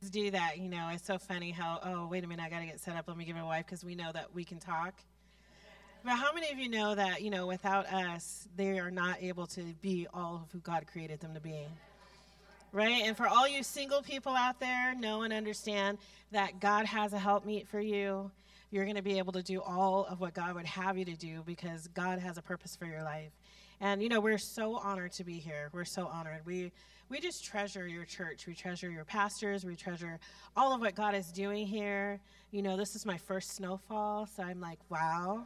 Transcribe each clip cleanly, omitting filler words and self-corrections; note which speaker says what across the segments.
Speaker 1: kids do that. It's so funny how, oh, wait a minute, I got to get set up. Let me give my wife, because we know that we can talk. But how many of you know that, without us, they are not able to be all of who God created them to be? Right? And for all you single people out there, know and understand that God has a helpmeet for you. You're going to be able to do all of what God would have you to do, because God has a purpose for your life. And, we're so honored to be here. We're so honored. We just treasure your church. We treasure your pastors. We treasure all of what God is doing here. This is my first snowfall, so I'm like, wow.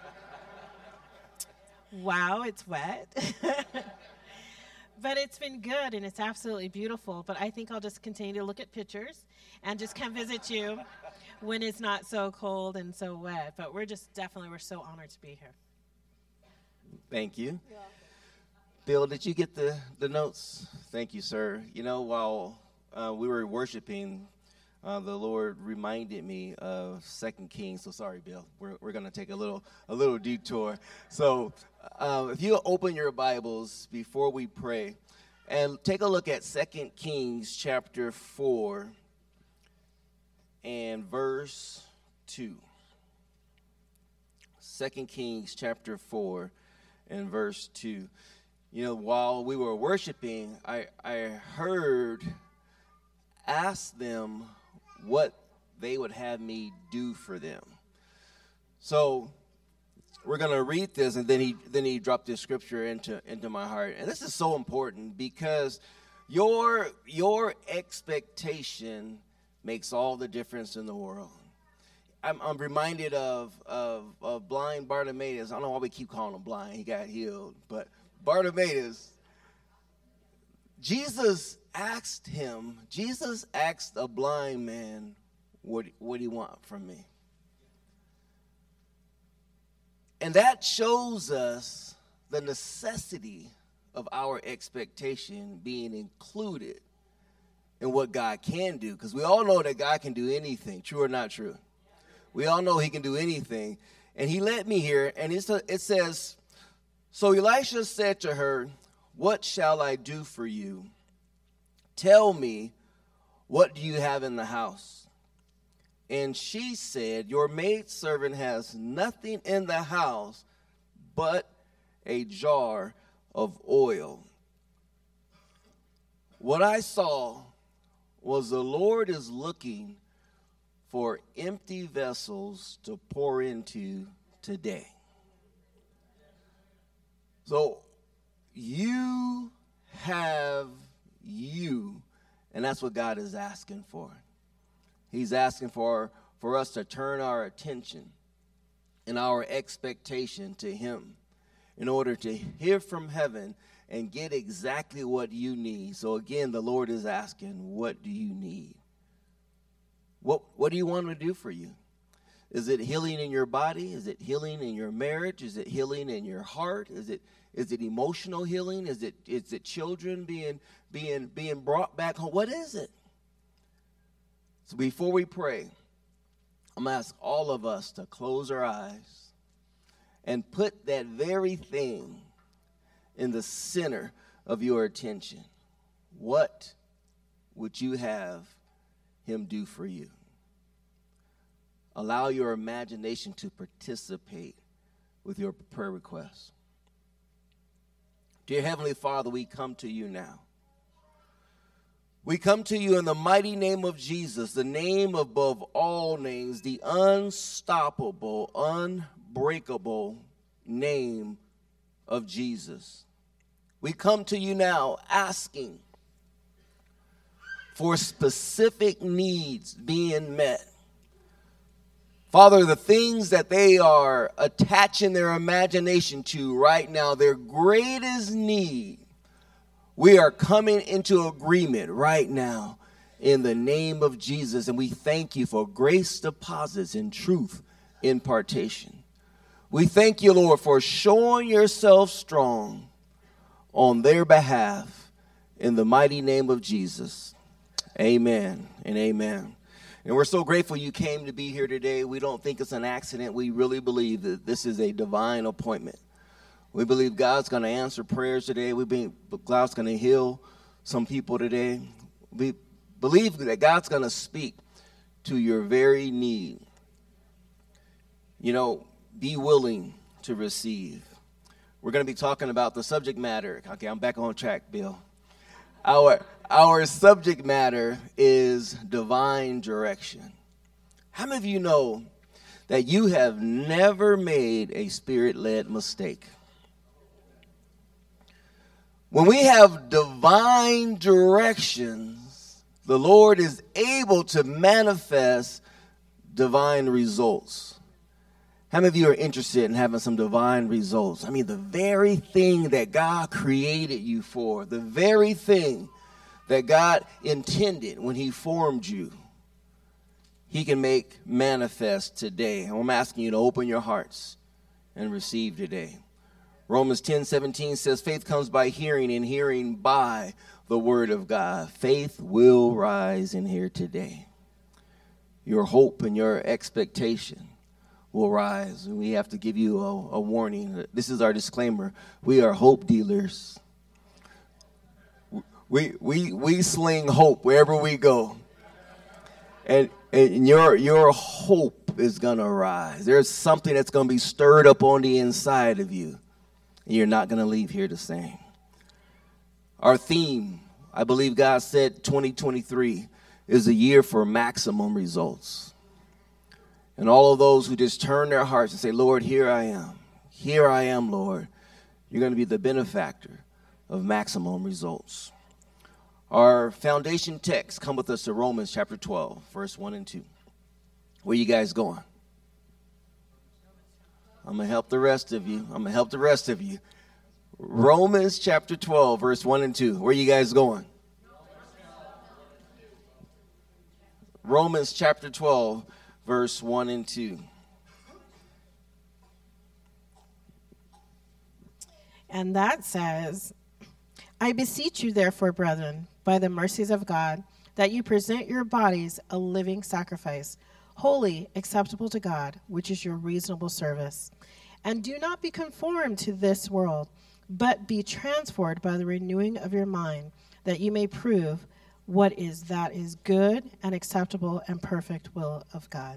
Speaker 1: Wow, it's wet. But it's been good, and it's absolutely beautiful. But I think I'll just continue to look at pictures and just come visit you when it's not so cold and so wet. But we're so honored to be here.
Speaker 2: Thank you. Yeah. Bill, did you get the notes? Thank you, sir. While we were worshiping, the Lord reminded me of 2 Kings. So sorry, Bill. We're going to take a little detour. So if you open your Bibles before we pray and take a look at 2 Kings chapter 4 and verse 2. 2 Kings chapter 4 and verse 2. While we were worshiping, I heard, ask them what they would have me do for them. So we're going to read this, and then he dropped this scripture into my heart. And this is so important, because your expectation makes all the difference in the world. I'm reminded of blind Bartimaeus. I don't know why we keep calling him blind. He got healed. But Bartimaeus, Jesus asked a blind man, what do you want from me? And that shows us the necessity of our expectation being included in what God can do. Because we all know that God can do anything, true or not true. We all know he can do anything. And he led me here, and it says, so Elisha said to her, what shall I do for you? Tell me, what do you have in the house? And she said, your maidservant has nothing in the house but a jar of oil. What I saw was the Lord is looking for empty vessels to pour into today. So you have you, and that's what God is asking for. He's asking for us to turn our attention and our expectation to him in order to hear from heaven and get exactly what you need. So again, the Lord is asking, what do you need? What do you want to do for you? Is it healing in your body? Is it healing in your marriage? Is it healing in your heart? Is it emotional healing? Is it children being brought back home? What is it? So before we pray, I'm going to ask all of us to close our eyes and put that very thing in the center of your attention. What would you have him do for you? Allow your imagination to participate with your prayer requests. Dear Heavenly Father, we come to you now. We come to you in the mighty name of Jesus, the name above all names, the unstoppable, unbreakable name of Jesus. We come to you now asking for specific needs being met. Father, the things that they are attaching their imagination to right now, their greatest need, we are coming into agreement right now in the name of Jesus. And we thank you for grace deposits and truth impartation. We thank you, Lord, for showing yourself strong on their behalf in the mighty name of Jesus. Amen and amen. And we're so grateful you came to be here today. We don't think it's an accident. We really believe that this is a divine appointment. We believe God's going to answer prayers today. We believe God's going to heal some people today. We Believe that God's going to speak to your very need. Be willing to receive. We're going to be talking about the subject matter. Okay, I'm back on track, Bill. Our subject matter is divine direction. How many of you know that you have never made a spirit-led mistake? When we have divine directions, the Lord is able to manifest divine results. How many of you are interested in having some divine results? I mean, the very thing that God created you for, the very thing that God intended when he formed you, he can make manifest today. I'm asking you to open your hearts and receive today. Romans 10:17 says, faith comes by hearing, and hearing by the word of God. Faith will rise in here today. Your hope and your expectation will rise. And we have to give you a warning. This is our disclaimer. We are hope dealers. We sling hope wherever we go. And your hope is going to rise. There's something that's going to be stirred up on the inside of you. And you're not going to leave here the same. Our theme, I believe God said 2023 is a year for maximum results. And all of those who just turn their hearts and say, Lord, here I am. Here I am, Lord. You're going to be the benefactor of maximum results. Our foundation text come with us to Romans chapter 12, verse 1 and 2. Where you guys going? I'm going to help the rest of you. Romans chapter 12, verse 1 and 2. Where you guys going? Romans chapter 12, verse 1 and 2.
Speaker 1: And that says, I beseech you, therefore, brethren, by the mercies of God, that you present your bodies a living sacrifice, holy, acceptable to God, which is your reasonable service. And do not be conformed to this world, but be transformed by the renewing of your mind, that you may prove what is good and acceptable and perfect will of God.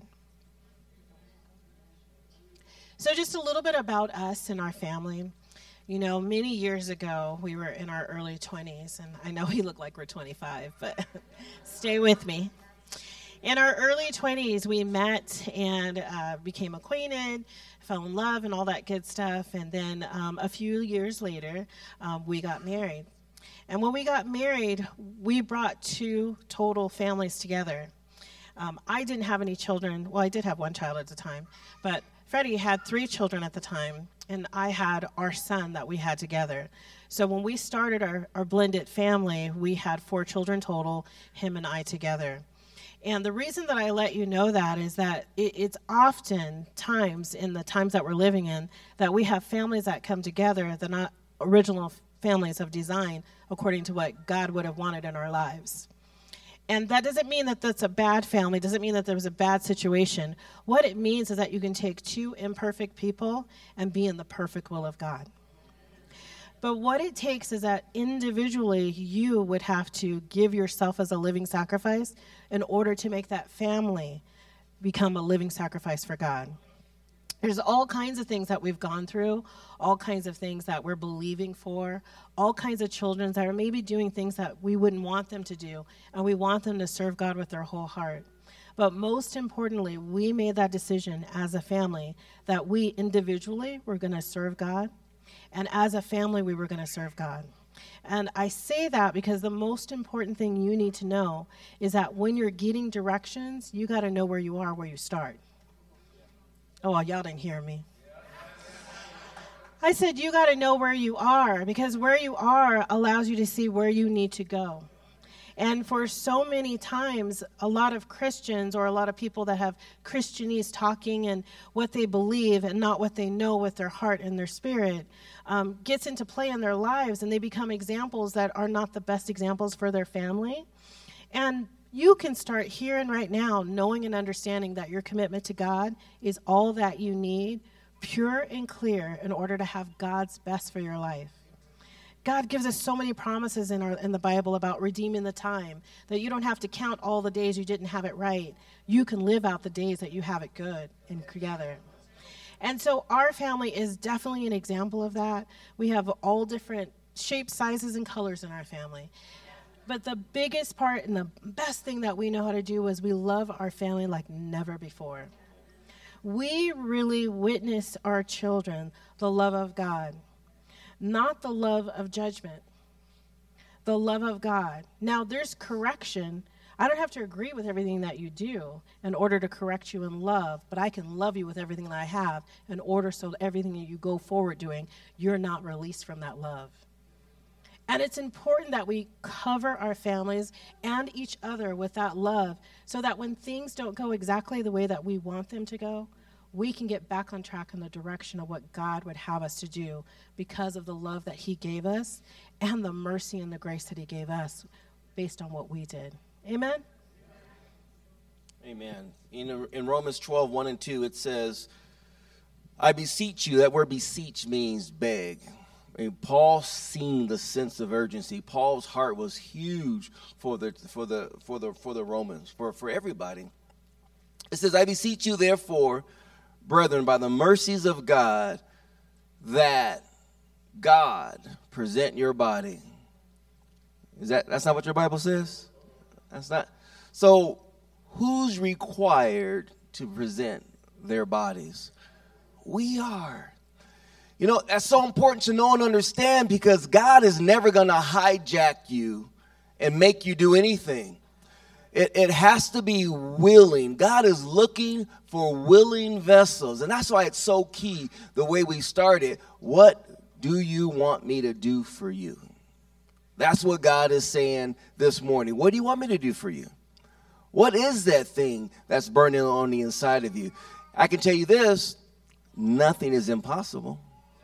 Speaker 1: So just a little bit about us and our family. Many years ago, we were in our early 20s, and I know we look like we're 25, but stay with me. In our early 20s, we met and became acquainted, fell in love, and all that good stuff. And then a few years later, we got married. And when we got married, we brought two total families together. I didn't have any children. Well, I did have one child at the time, but Freddie had 3 children at the time, and I had our son that we had together. So when we started our blended family, we had 4 children total, him and I together. And the reason that I let you know that is that it's often times in the times that we're living in that we have families that come together. They're not original families of design according to what God would have wanted in our lives. And that doesn't mean that that's a bad family, doesn't mean that there was a bad situation. What it means is that you can take 2 imperfect people and be in the perfect will of God. But what it takes is that individually you would have to give yourself as a living sacrifice in order to make that family become a living sacrifice for God. There's all kinds of things that we've gone through, all kinds of things that we're believing for, all kinds of children that are maybe doing things that we wouldn't want them to do, and we want them to serve God with their whole heart. But most importantly, we made that decision as a family that we individually were going to serve God, and as a family we were going to serve God. And I say that because the most important thing you need to know is that when you're getting directions, you got to know where you are, where you start. Oh, y'all didn't hear me. I said you got to know where you are, because where you are allows you to see where you need to go. And for so many times, a lot of Christians or a lot of people that have Christianese talking and what they believe and not what they know with their heart and their spirit gets into play in their lives, and they become examples that are not the best examples for their family. And you can start here and right now knowing and understanding that your commitment to God is all that you need, pure and clear, in order to have God's best for your life. God gives us so many promises in the Bible about redeeming the time, that you don't have to count all the days you didn't have it right. You can live out the days that you have it good and together. And so our family is definitely an example of that. We have all different shapes, sizes, and colors in our family. But the biggest part and the best thing that we know how to do is we love our family like never before. We really witness our children the love of God, not the love of judgment, the love of God. Now, there's correction. I don't have to agree with everything that you do in order to correct you in love, but I can love you with everything that I have in order so that everything that you go forward doing, you're not released from that love. And it's important that we cover our families and each other with that love so that when things don't go exactly the way that we want them to go, we can get back on track in the direction of what God would have us to do because of the love that he gave us and the mercy and the grace that he gave us based on what we did. Amen?
Speaker 2: Amen. In Romans 12, 1 and 2, it says, I beseech you. That word beseech means beg. I mean, Paul seen the sense of urgency. Paul's heart was huge for the Romans, for everybody. It says, I beseech you, therefore, brethren, by the mercies of God, that God present your body. That's not what your Bible says? That's not. So, who's required to present their bodies? We are. You know, that's so important to know and understand because God is never going to hijack you and make you do anything. It has to be willing. God is looking for willing vessels. And that's why it's so key the way we started. What do you want me to do for you? That's what God is saying this morning. What do you want me to do for you? What is that thing that's burning on the inside of you? I can tell you this, nothing is impossible.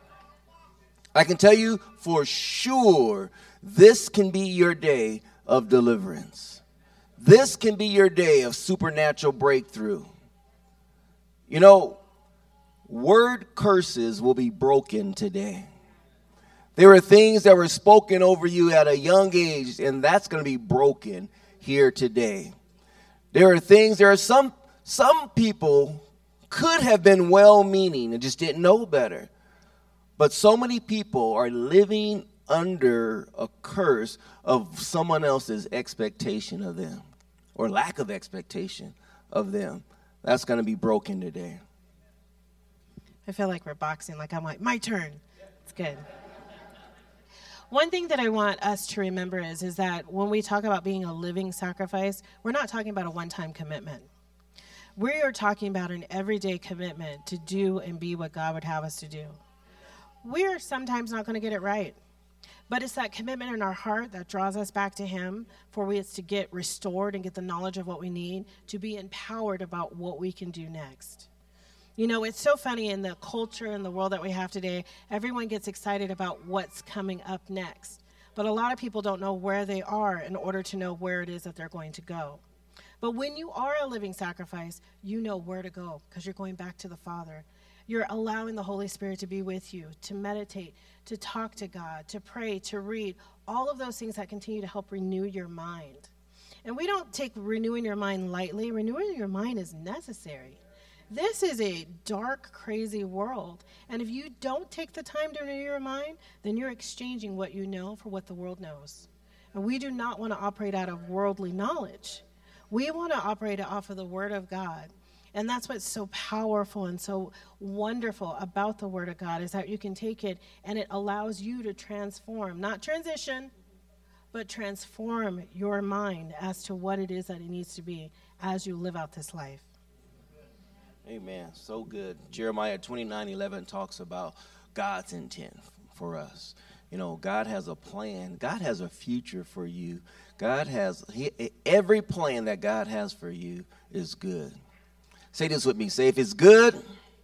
Speaker 2: I can tell you for sure, this can be your day of deliverance. This can be your day of supernatural breakthrough. You know, word curses will be broken today. There are things that were spoken over you at a young age, and that's going to be broken here today. There are some people could have been well-meaning and just didn't know better. But so many people are living under a curse of someone else's expectation of them or lack of expectation of them. That's going to be broken today.
Speaker 1: I feel like we're boxing, like I'm like, my turn. It's good. One thing that I want us to remember is that when we talk about being a living sacrifice, we're not talking about a one-time commitment. We are talking about an everyday commitment to do and be what God would have us to do. We are sometimes not going to get it right, but it's that commitment in our heart that draws us back to him for us to get restored and get the knowledge of what we need to be empowered about what we can do next. You know, it's so funny in the culture and the world that we have today, everyone gets excited about what's coming up next, but a lot of people don't know where they are in order to know where it is that they're going to go. But when you are a living sacrifice, you know where to go because you're going back to the Father. You're allowing the Holy Spirit to be with you, to meditate, to talk to God, to pray, to read, all of those things that continue to help renew your mind. And we don't take renewing your mind lightly. Renewing your mind is necessary. This is a dark, crazy world. And if you don't take the time to renew your mind, then you're exchanging what you know for what the world knows. And we do not want to operate out of worldly knowledge. We want to operate off of the Word of God. And that's what's so powerful and so wonderful about the Word of God is that you can take it and it allows you to transform, not transition, but transform your mind as to what it is that it needs to be as you live out this life.
Speaker 2: Amen. So good. Jeremiah 29:11 talks about God's intent for us. You know, God has a plan. God has a future for you. Every plan that God has for you is good. Say this with me. Say, if it's good,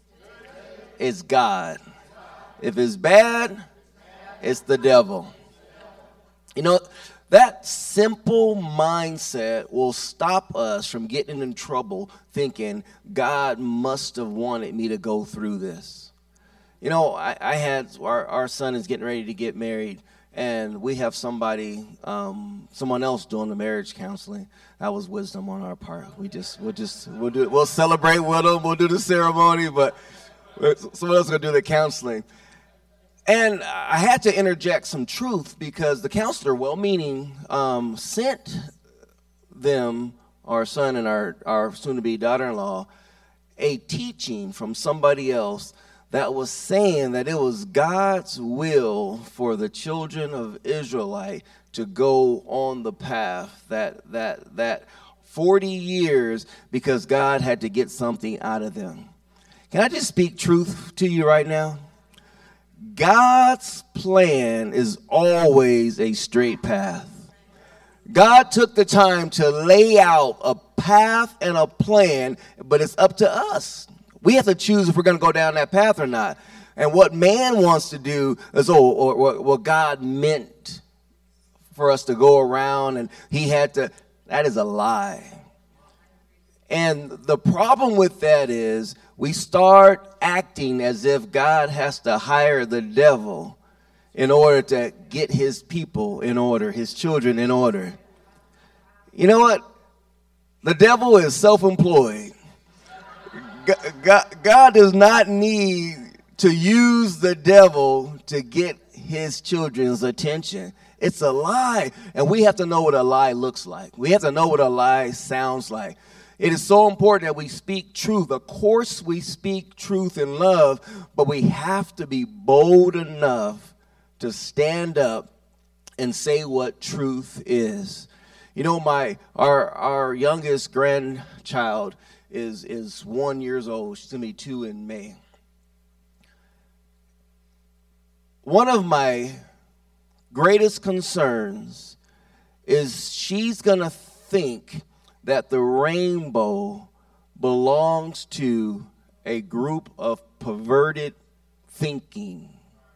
Speaker 2: it's God. If it's bad, it's the devil. You know, that simple mindset will stop us from getting in trouble thinking God must have wanted me to go through this. You know, I had our son is getting ready to get married, and we have someone else doing the marriage counseling. That was wisdom on our part. We'll celebrate with them. We'll do the ceremony, but someone else is gonna do the counseling. And I had to interject some truth because the counselor, well-meaning, sent them, our son and our soon-to-be daughter-in-law, a teaching from somebody else that was saying that it was God's will for the children of Israelite to go on the path that 40 years because God had to get something out of them. Can I just speak truth to you right now? God's plan is always a straight path. God took the time to lay out a path and a plan, but it's up to us. We have to choose if we're going to go down that path or not. And what man wants to do is, what God meant for us to go around and he had to, that is a lie. And the problem with that is we start acting as if God has to hire the devil in order to get his people in order, his children in order. You know what? The devil is self-employed. God does not need to use the devil to get his children's attention. It's a lie. And we have to know what a lie looks like. We have to know what a lie sounds like. It is so important that we speak truth. Of course, we speak truth in love, but we have to be bold enough to stand up and say what truth is. You know, our youngest grandchild is 1 year old. She's going to be 2 in May. One of my greatest concerns is she's going to think that the rainbow belongs to a group of perverted thinking.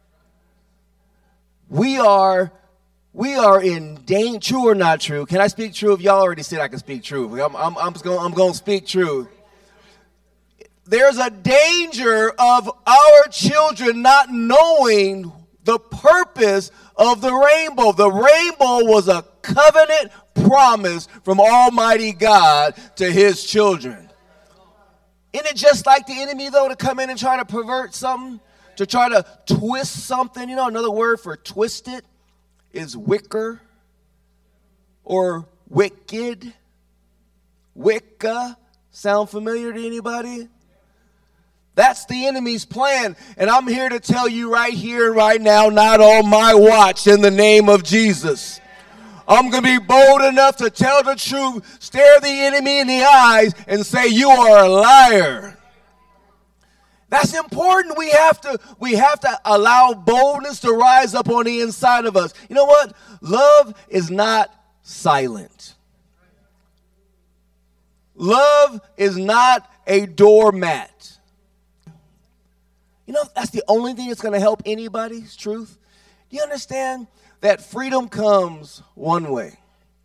Speaker 2: We are in danger. True or not true? Can I speak true? If y'all already said I can speak true, I'm going to speak true. There's a danger of our children not knowing the purpose of the rainbow. The rainbow was a covenant promise from Almighty God to his children. Isn't it just like the enemy, though, to come in and try to pervert something, to try to twist something? You know, another word for twisted is wicker or wicked. Wicca. Sound familiar to anybody? That's the enemy's plan. And I'm here to tell you right here and right now, not on my watch, in the name of Jesus. I'm going to be bold enough to tell the truth, stare the enemy in the eyes, and say, you are a liar. That's important. We have to allow boldness to rise up on the inside of us. You know what? Love is not silent. Love is not a doormat. You know, that's the only thing that's going to help anybody's truth. Do you understand that freedom comes one way?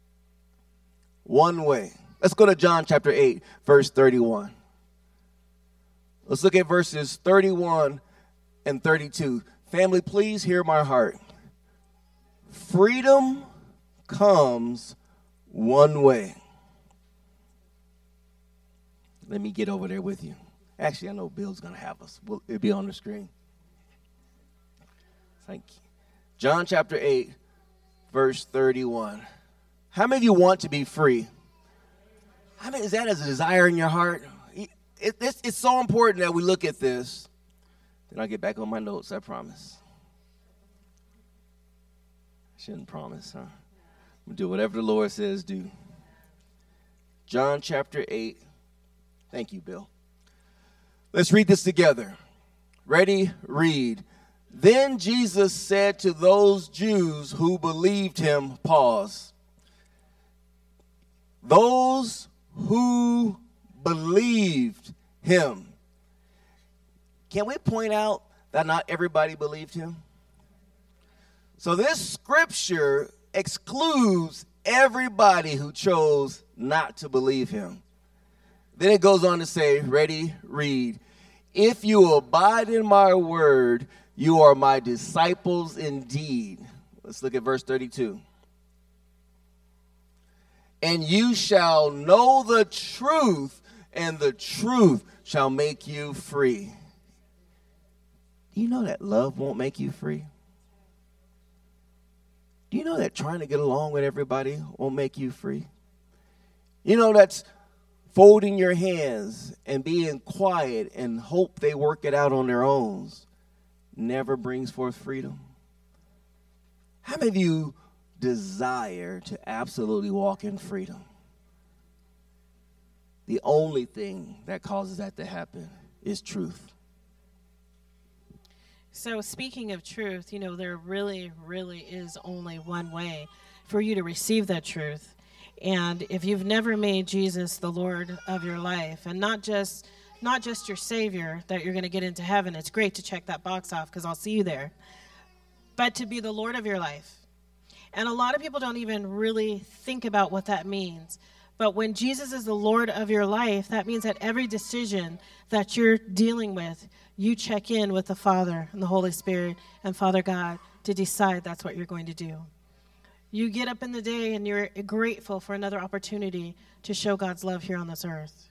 Speaker 2: One way. Let's go to John chapter 8, verse 31. Let's look at verses 31 and 32. Family, please hear my heart. Freedom comes one way. Let me get over there with you. Actually, I know Bill's going to have us. It'll be on the screen. Thank you. John chapter 8, verse 31. How many of you want to be free? How many, is that as a desire in your heart? It's so important that we look at this. Then I'll get back on my notes, I promise. I shouldn't promise, huh? I'm going to do whatever the Lord says do. John chapter 8. Thank you, Bill. Let's read this together. Ready? Read. Then Jesus said to those Jews who believed him, pause. Those who believed him. Can we point out that not everybody believed him? So this scripture excludes everybody who chose not to believe him. Then it goes on to say, ready, read. If you abide in my word, you are my disciples indeed. Let's look at verse 32. And you shall know the truth, and the truth shall make you free. Do you know that love won't make you free? Do you know that trying to get along with everybody won't make you free? You know that's folding your hands and being quiet and hope they work it out on their own never brings forth freedom. How many of you desire to absolutely walk in freedom? The only thing that causes that to happen is truth.
Speaker 1: So speaking of truth, you know, there really, really is only one way for you to receive that truth. And if you've never made Jesus the Lord of your life, and not just your Savior, that you're going to get into heaven, it's great to check that box off because I'll see you there, but to be the Lord of your life. And a lot of people don't even really think about what that means. But when Jesus is the Lord of your life, that means that every decision that you're dealing with, you check in with the Father and the Holy Spirit and Father God to decide that's what you're going to do. You get up in the day and you're grateful for another opportunity to show God's love here on this earth.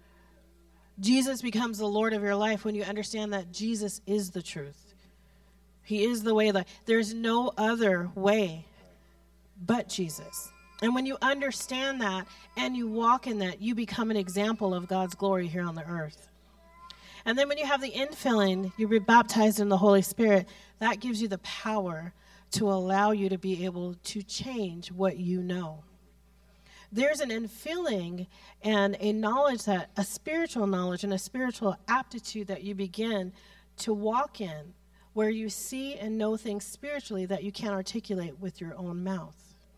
Speaker 1: Jesus becomes the Lord of your life when you understand that Jesus is the truth. He is the way. There's no other way but Jesus. And when you understand that and you walk in that, you become an example of God's glory here on the earth. And then when you have the infilling, you're baptized in the Holy Spirit, that gives you the power to allow you to be able to change what you know. There's an infilling and a knowledge, that a spiritual knowledge and a spiritual aptitude that you begin to walk in, where you see and know things spiritually that you can't articulate with your own mouth.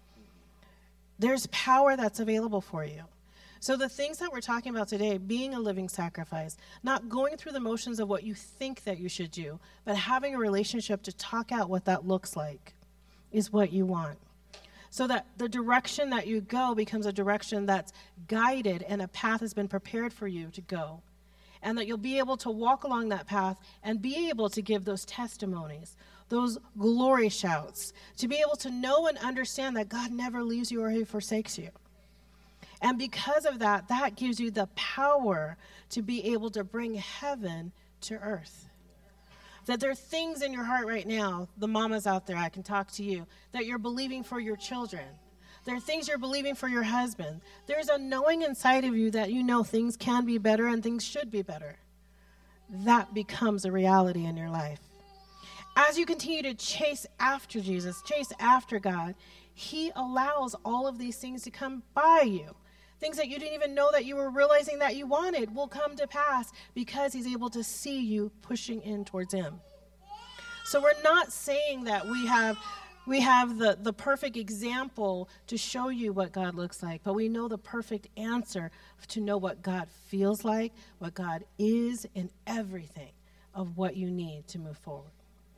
Speaker 1: There's power that's available for you. So the things that we're talking about today, being a living sacrifice, not going through the motions of what you think that you should do, but having a relationship to talk out what that looks like, is what you want. So that the direction that you go becomes a direction that's guided and a path has been prepared for you to go. And that you'll be able to walk along that path and be able to give those testimonies, those glory shouts, to be able to know and understand that God never leaves you or he forsakes you. And because of that, that gives you the power to be able to bring heaven to earth. That there are things in your heart right now, the mamas out there, I can talk to you, that you're believing for your children. There are things you're believing for your husband. There's a knowing inside of you that you know things can be better and things should be better. That becomes a reality in your life. As you continue to chase after Jesus, chase after God, he allows all of these things to come by you. Things that you didn't even know that you were realizing that you wanted will come to pass because he's able to see you pushing in towards him. So we're not saying that we have the perfect example to show you what God looks like, but we know the perfect answer to know what God feels like, what God is, and everything of what you need to move forward.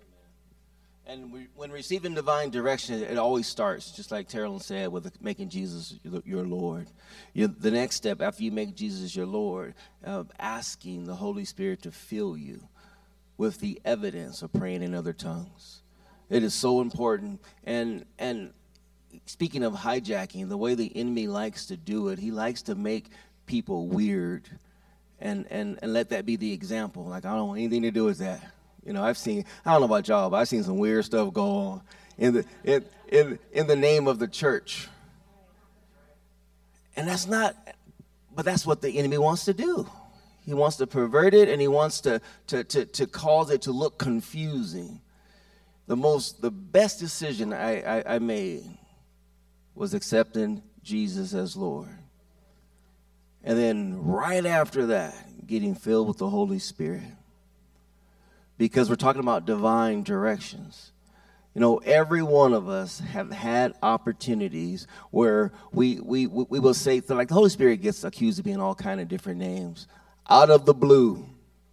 Speaker 2: And when receiving divine direction, it always starts, just like Terrell said, with making Jesus your Lord. The next step after you make Jesus your Lord, asking the Holy Spirit to fill you with the evidence of praying in other tongues. It is so important. And speaking of hijacking, the way the enemy likes to do it, he likes to make people weird and let that be the example. Like, I don't want anything to do with that. You know, I don't know about y'all, but I've seen some weird stuff go on in the name of the church. And that's what the enemy wants to do. He wants to pervert it, and he wants to cause it to look confusing. The best decision I made was accepting Jesus as Lord. And then right after that, getting filled with the Holy Spirit. Because we're talking about divine directions. You know, every one of us have had opportunities where we will say, like the Holy Spirit gets accused of being all kind of different names. Out of the blue,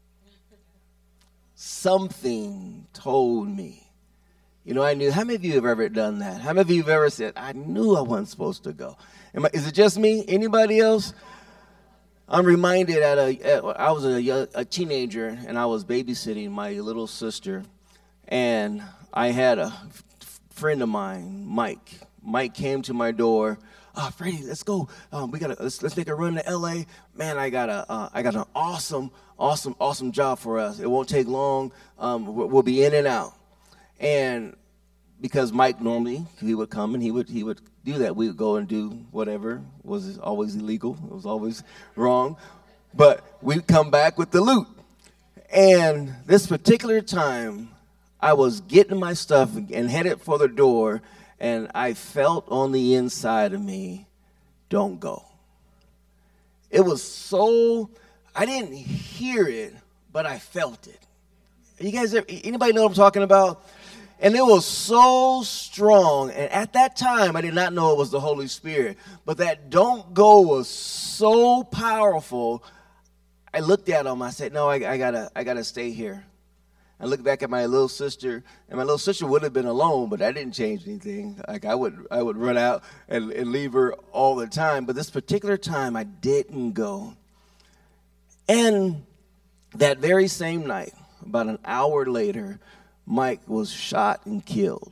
Speaker 2: something told me. You know, I knew. How many of you have ever done that? How many of you have ever said, I knew I wasn't supposed to go? Is it just me? Anybody else? I'm reminded I was a teenager, and I was babysitting my little sister, and I had friend of mine, Mike. Mike came to my door. Freddie, let's go. Let's make a run to L.A. Man, I got an awesome job for us. It won't take long. We'll be in and out. And because Mike normally he would come and he would do that. We would go and do whatever was always illegal. It was always wrong. But we'd come back with the loot. And this particular time, I was getting my stuff and headed for the door, and I felt on the inside of me, don't go. It was so, I didn't hear it, but I felt it. You guys, anybody know what I'm talking about? And it was so strong. And at that time, I did not know it was the Holy Spirit. But that don't go was so powerful. I looked at him. I said, no, I gotta stay here. I looked back at my little sister, and my little sister would have been alone, but that didn't change anything. Like I would run out and leave her all the time. But this particular time, I didn't go. And that very same night, about an hour later, Mike was shot and killed.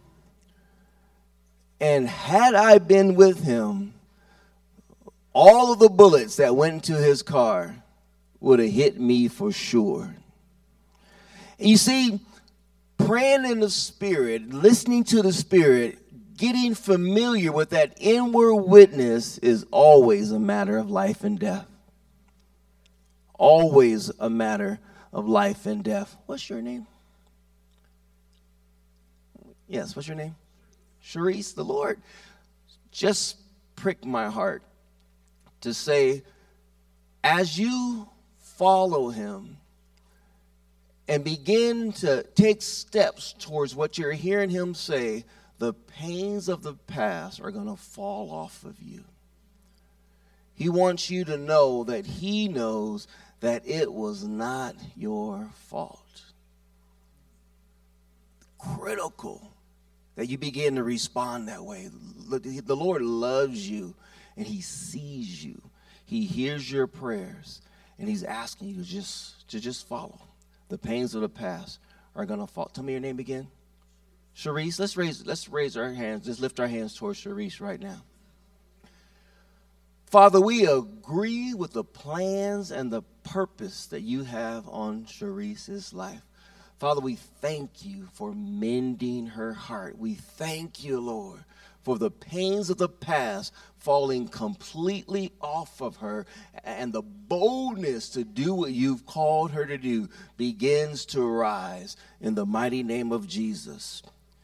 Speaker 2: And had I been with him, all of the bullets that went into his car would have hit me for sure. And you see, praying in the Spirit, listening to the Spirit, getting familiar with that inward witness is always a matter of life and death. Always a matter of life and death. What's your name? Yes, what's your name? Sharice. The Lord just pricked my heart to say, as you follow him and begin to take steps towards what you're hearing him say, the pains of the past are going to fall off of you. He wants you to know that he knows that it was not your fault. Critical that you begin to respond that way. The Lord loves you, and he sees you. He hears your prayers, and he's asking you to just follow. The pains of the past are going to fall. Tell me your name again. Sharice. Let's raise our hands. Just lift our hands towards Sharice right now. Father, we agree with the plans and the purpose that you have on Sharice's life. Father, we thank you for mending her heart. We thank you, Lord, for the pains of the past falling completely off of her, and the boldness to do what you've called her to do begins to rise in the mighty name of Jesus.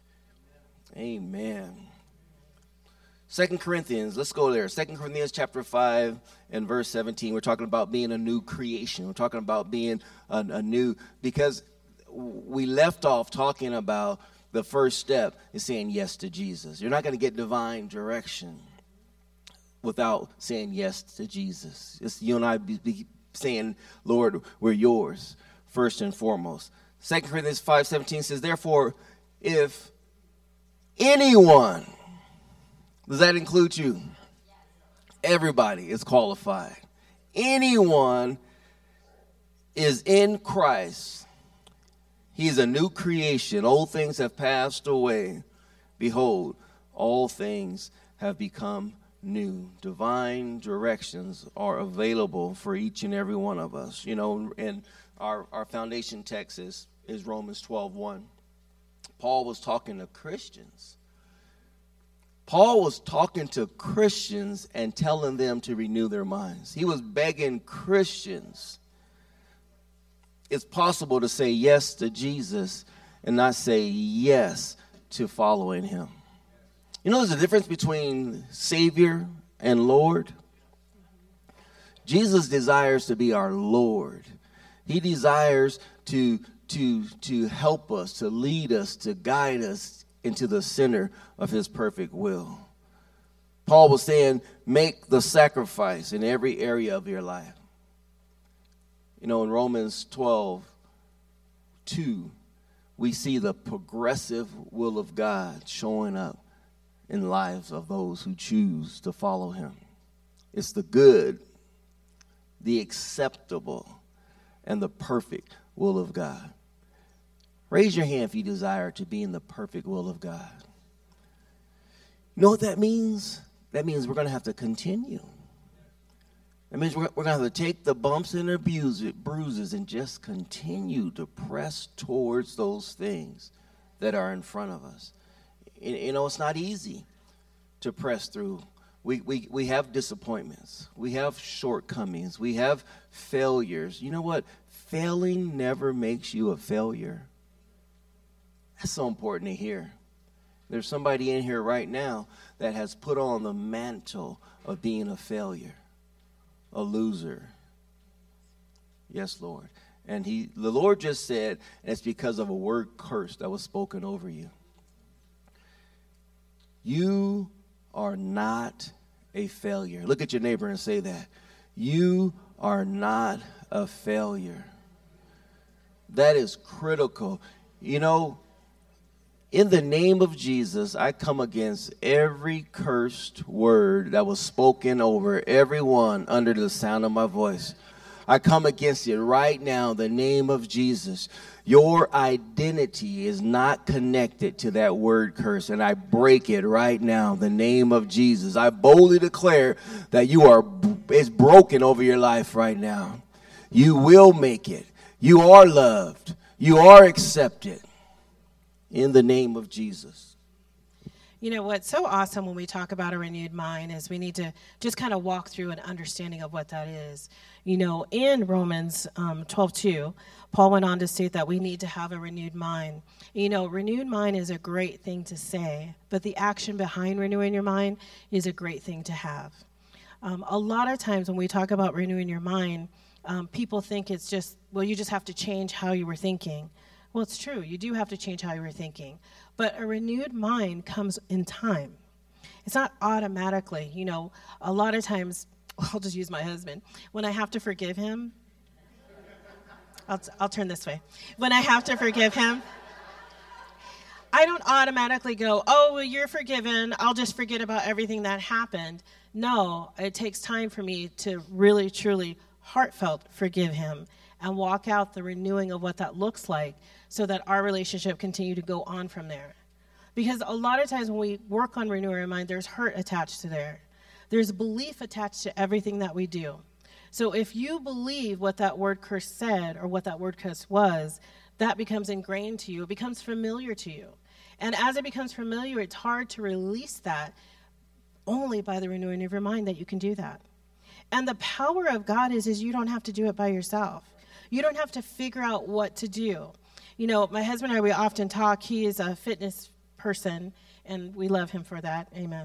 Speaker 2: Amen. 2 Corinthians, let's go there. 2 Corinthians chapter 5 and verse 17. We're talking about being a new creation. We're talking about being a new, because we left off talking about the first step is saying yes to Jesus. You're not going to get divine direction without saying yes to Jesus. It's you and I be saying, Lord, we're yours, first and foremost. 2 Corinthians 5:17 says, therefore, if anyone, does that include you? Everybody is qualified. Anyone is in Christ, he's a new creation. Old things have passed away. Behold, all things have become new. Divine directions are available for each and every one of us. You know, and our foundation text is Romans 12:1. Paul was talking to Christians. Paul was talking to Christians and telling them to renew their minds. He was begging Christians. It's possible to say yes to Jesus and not say yes to following him. You know, there's a difference between Savior and Lord. Jesus desires to be our Lord. He desires to help us, to lead us, to guide us into the center of his perfect will. Paul was saying, make the sacrifice in every area of your life. You know, in Romans 12:2, we see the progressive will of God showing up in lives of those who choose to follow him. It's the good, the acceptable, and the perfect will of God. Raise your hand if you desire to be in the perfect will of God. You know what that means? That means we're going to have to continue. That means we're going to have to take the bumps and the bruises and just continue to press towards those things that are in front of us. You know, it's not easy to press through. We have disappointments. We have shortcomings. We have failures. You know what? Failing never makes you a failure. That's so important to hear. There's somebody in here right now that has put on the mantle of being a failure, a loser. Yes, Lord. And the Lord just said, and it's because of a word curse that was spoken over you. You are not a failure. Look at your neighbor and say that. You are not a failure. That is critical. You know, in the name of Jesus, I come against every cursed word that was spoken over everyone under the sound of my voice. I come against it right now in the name of Jesus. Your identity is not connected to that word curse, and I break it right now in the name of Jesus. I boldly declare that it's broken over your life right now. You will make it. You are loved. You are accepted. In the name of Jesus.
Speaker 1: You know, what's so awesome when we talk about a renewed mind is we need to just kind of walk through an understanding of what that is. You know, in Romans 12:2, Paul went on to state that we need to have a renewed mind. You know, renewed mind is a great thing to say, but the action behind renewing your mind is a great thing to have. A lot of times when we talk about renewing your mind, people think it's just, well, you just have to change how you were thinking. Well, it's true. You do have to change how you were thinking. But a renewed mind comes in time. It's not automatically. You know, a lot of times, I'll just use my husband. When I have to forgive him, I'll turn this way. When I have to forgive him, I don't automatically go, oh, well, you're forgiven. I'll just forget about everything that happened. No, it takes time for me to really, truly, heartfelt forgive him and walk out the renewing of what that looks like so that our relationship continue to go on from there. Because a lot of times when we work on renewing our mind, there's hurt attached to there. There's belief attached to everything that we do. So if you believe what that word curse said or what that word curse was, that becomes ingrained to you. It becomes familiar to you. And as it becomes familiar, it's hard to release that. Only by the renewing of your mind that you can do that. And the power of God is you don't have to do it by yourself. You don't have to figure out what to do. You know, my husband and I, we often talk. He is a fitness person, and we love him for that. Amen.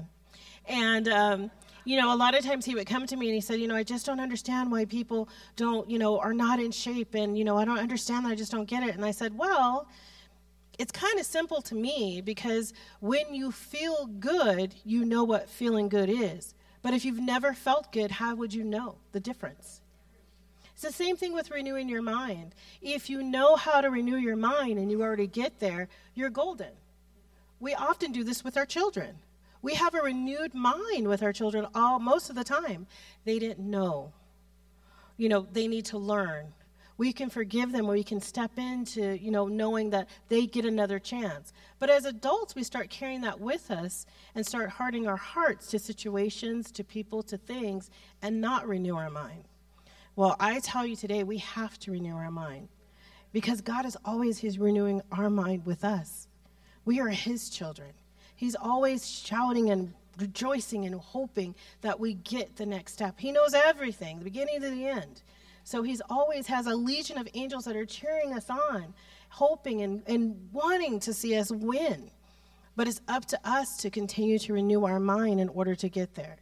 Speaker 1: And, you know, a lot of times he would come to me and he said, you know, I just don't understand why people don't, you know, are not in shape. And, you know, I don't understand that. I just don't get it. And I said, well, it's kind of simple to me because when you feel good, you know what feeling good is. But if you've never felt good, how would you know the difference? It's the same thing with renewing your mind. If you know how to renew your mind and you already get there, you're golden. We often do this with our children. We have a renewed mind with our children most of the time. They didn't know. You know, they need to learn. We can forgive them, or we can step into, you know, knowing that they get another chance. But as adults, we start carrying that with us and start hardening our hearts to situations, to people, to things, and not renew our mind. Well, I tell you today, we have to renew our mind because God is always renewing our mind with us. We are his children. He's always shouting and rejoicing and hoping that we get the next step. He knows everything, the beginning to the end. So he's always has a legion of angels that are cheering us on, hoping and wanting to see us win. But it's up to us to continue to renew our mind in order to get there.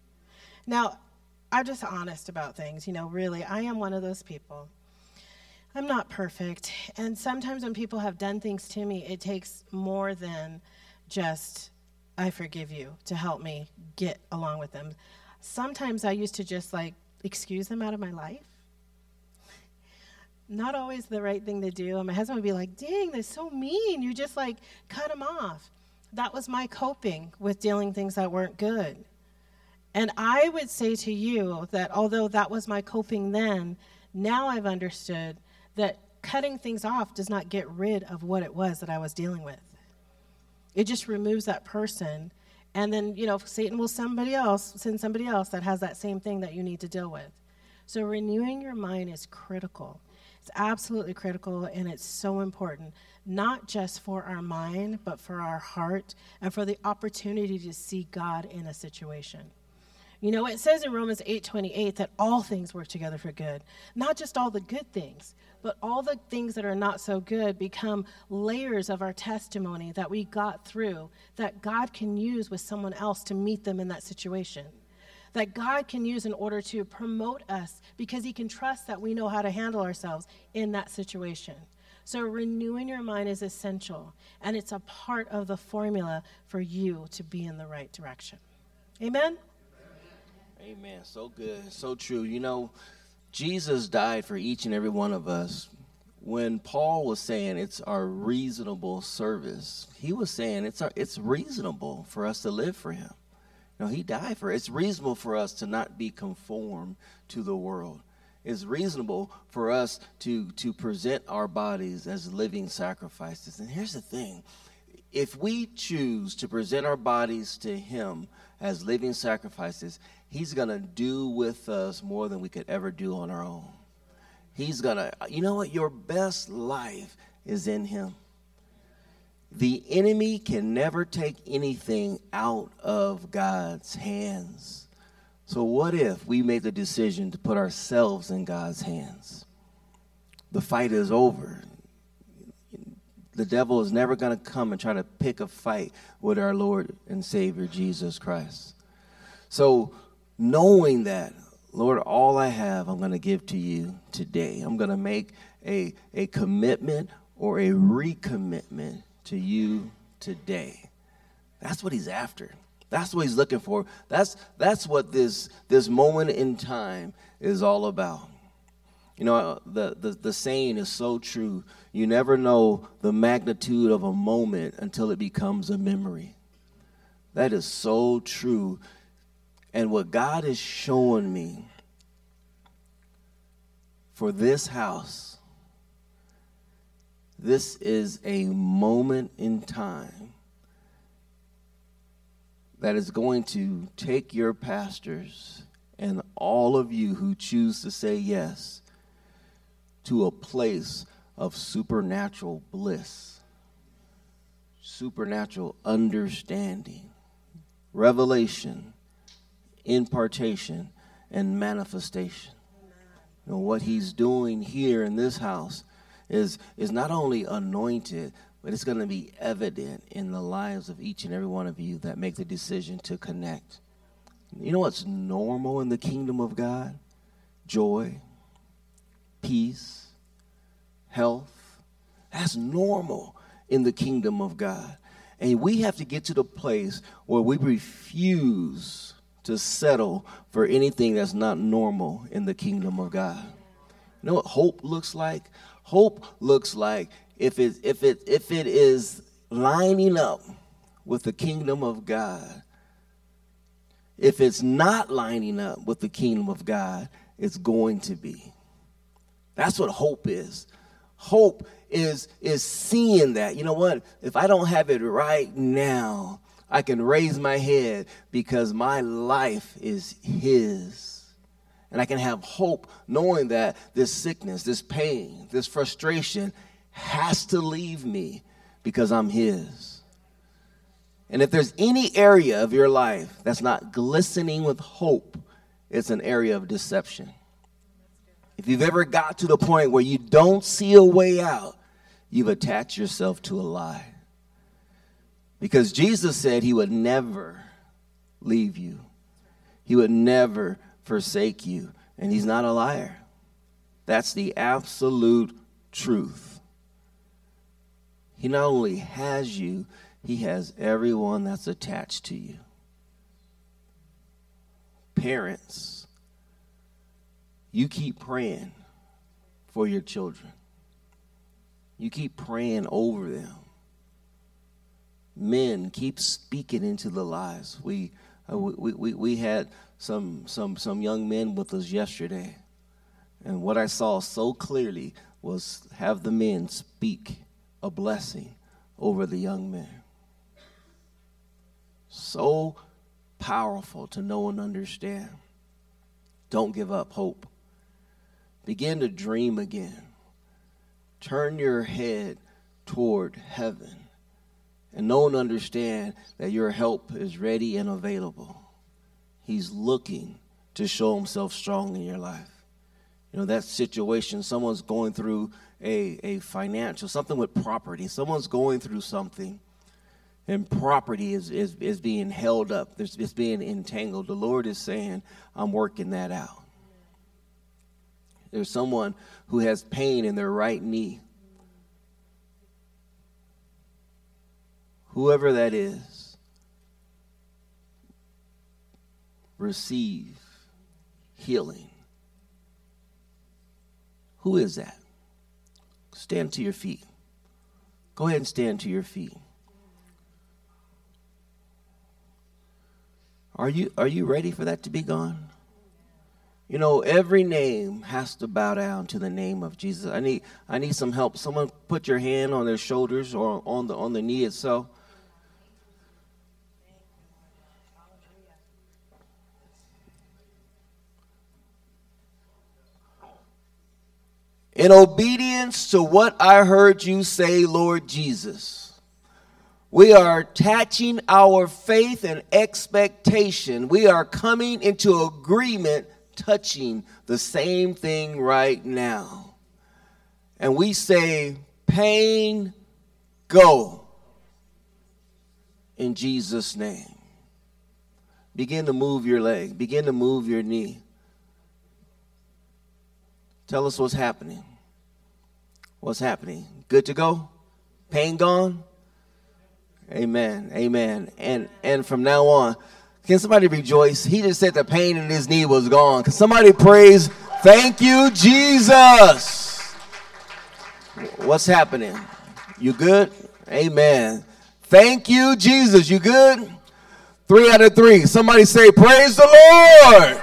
Speaker 1: Now, I'm just honest about things, you know, really. I am one of those people. I'm not perfect. And sometimes when people have done things to me, it takes more than just, I forgive you, to help me get along with them. Sometimes I used to just excuse them out of my life. Not always the right thing to do. And my husband would be like, dang, they're so mean. You just cut them off. That was my coping with dealing things that weren't good. And I would say to you that although that was my coping then, now I've understood that cutting things off does not get rid of what it was that I was dealing with. It just removes that person And then, Satan will send somebody else that has that same thing that you need to deal with. So renewing your mind is critical. It's absolutely critical, and it's so important, not just for our mind, but for our heart and for the opportunity to see God in a situation. It says in Romans 8:28 that all things work together for good. Not just all the good things, but all the things that are not so good become layers of our testimony that we got through, that God can use with someone else to meet them in that situation. That God can use in order to promote us because he can trust that we know how to handle ourselves in that situation. So renewing your mind is essential, and it's a part of the formula for you to be in the right direction. Amen?
Speaker 2: Amen. So good. So true. Jesus died for each and every one of us. When Paul was saying it's our reasonable service, he was saying it's reasonable for us to live for him. He died for it. It's reasonable for us to not be conformed to the world. It's reasonable for us to present our bodies as living sacrifices. And here's the thing. If we choose to present our bodies to him as living sacrifices, he's going to do with us more than we could ever do on our own. He's going to, your best life is in him. The enemy can never take anything out of God's hands. So what if we made the decision to put ourselves in God's hands? The fight is over. The devil is never going to come and try to pick a fight with our Lord and Savior, Jesus Christ. So knowing that, Lord, all I have, I'm going to give to you today. I'm going to make a commitment or a recommitment to you today. That's what he's after. That's what he's looking for. That's what this moment in time is all about. The saying is so true. You never know the magnitude of a moment until it becomes a memory. That is so true. And what God is showing me for this house, this is a moment in time that is going to take your pastors and all of you who choose to say yes to a place of supernatural bliss, supernatural understanding, revelation, impartation, and manifestation. What he's doing here in this house is not only anointed, but it's going to be evident in the lives of each and every one of you that make the decision to connect. You know what's normal in the kingdom of God? Joy, peace, health. That's normal in the kingdom of God. And we have to get to the place where we refuse to settle for anything that's not normal in the kingdom of God. You know what hope looks like? Hope looks like if it is lining up with the kingdom of God. If it's not lining up with the kingdom of God, it's going to be. That's what hope is. Hope is seeing that. You know what? If I don't have it right now, I can raise my head because my life is his. And I can have hope knowing that this sickness, this pain, this frustration has to leave me because I'm his. And if there's any area of your life that's not glistening with hope, it's an area of deception. If you've ever got to the point where you don't see a way out, you've attached yourself to a lie. Because Jesus said he would never leave you. He would never forsake you. And he's not a liar. That's the absolute truth. He not only has you, he has everyone that's attached to you. Parents, you keep praying for your children. You keep praying over them. Men, keep speaking into the lives. We had some young men with us yesterday, and what I saw so clearly was have the men speak a blessing over the young men. So powerful to know and understand. Don't give up hope. Begin to dream again. Turn your head toward heaven and know and understand that your help is ready and available. He's looking to show himself strong in your life. You know, that situation, someone's going through a financial, something with property. Someone's going through something, and property is being held up. It's being entangled. The Lord is saying, I'm working that out. There's someone who has pain in their right knee. Whoever that is, receive healing. Who is that? Stand to your feet. Go ahead and stand to your feet. Are you ready for that to be gone? You know, every name has to bow down to the name of Jesus. I need some help. Someone put your hand on their shoulders or on the knee itself. In obedience to what I heard you say, Lord Jesus, we are attaching our faith and expectation. We are coming into agreement, touching the same thing right now. And we say, pain, go. In Jesus' name. Begin to move your leg. Begin to move your knee. Tell us what's happening. What's happening? Good to go? Pain gone? Amen. Amen. And from now on, can somebody rejoice? He just said the pain in his knee was gone. Can somebody praise, thank you, Jesus. What's happening? You good? Amen. Thank you, Jesus. You good? 3 out of 3. Somebody say, praise the Lord.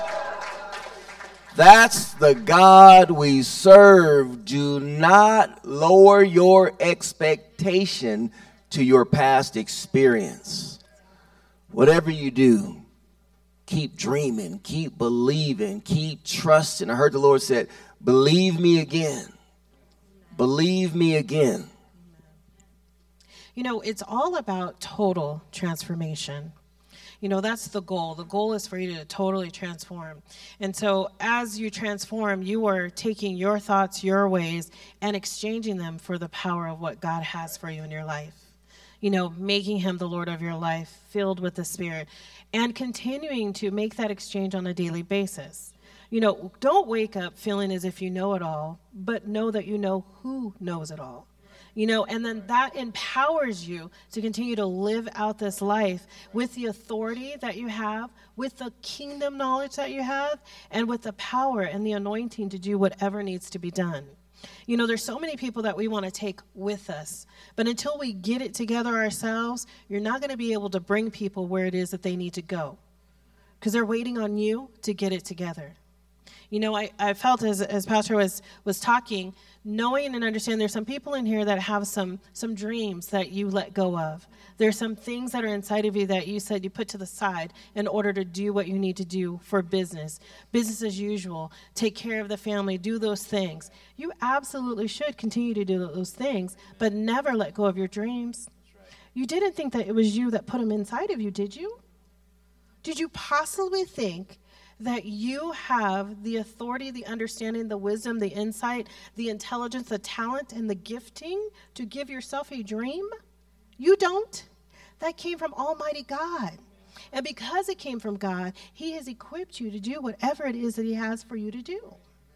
Speaker 2: That's the God we serve. Do not lower your expectation to your past experience. Whatever you do, keep dreaming, keep believing, keep trusting. I heard the Lord said, believe me again. Believe me again.
Speaker 1: You know, it's all about total transformation. You know, that's the goal. The goal is for you to totally transform. And so as you transform, you are taking your thoughts, your ways, and exchanging them for the power of what God has for you in your life. You know, making him the Lord of your life, filled with the Spirit, and continuing to make that exchange on a daily basis. You know, don't wake up feeling as if you know it all, but know that you know who knows it all. You know, and then that empowers you to continue to live out this life with the authority that you have, with the kingdom knowledge that you have, and with the power and the anointing to do whatever needs to be done. You know, there's so many people that we want to take with us, but until we get it together ourselves, you're not going to be able to bring people where it is that they need to go because they're waiting on you to get it together. You know, I felt as Pastor was talking, knowing and understanding there's some people in here that have some dreams that you let go of. There's some things that are inside of you that you said you put to the side in order to do what you need to do for business. Business as usual, take care of the family, do those things. You absolutely should continue to do those things, but never let go of your dreams. You didn't think that it was you that put them inside of you, did you? Did you possibly think that you have the authority, the understanding, the wisdom, the insight, the intelligence, the talent, and the gifting to give yourself a dream? You don't. That came from Almighty God. And because it came from God, he has equipped you to do whatever it is that he has for you to do.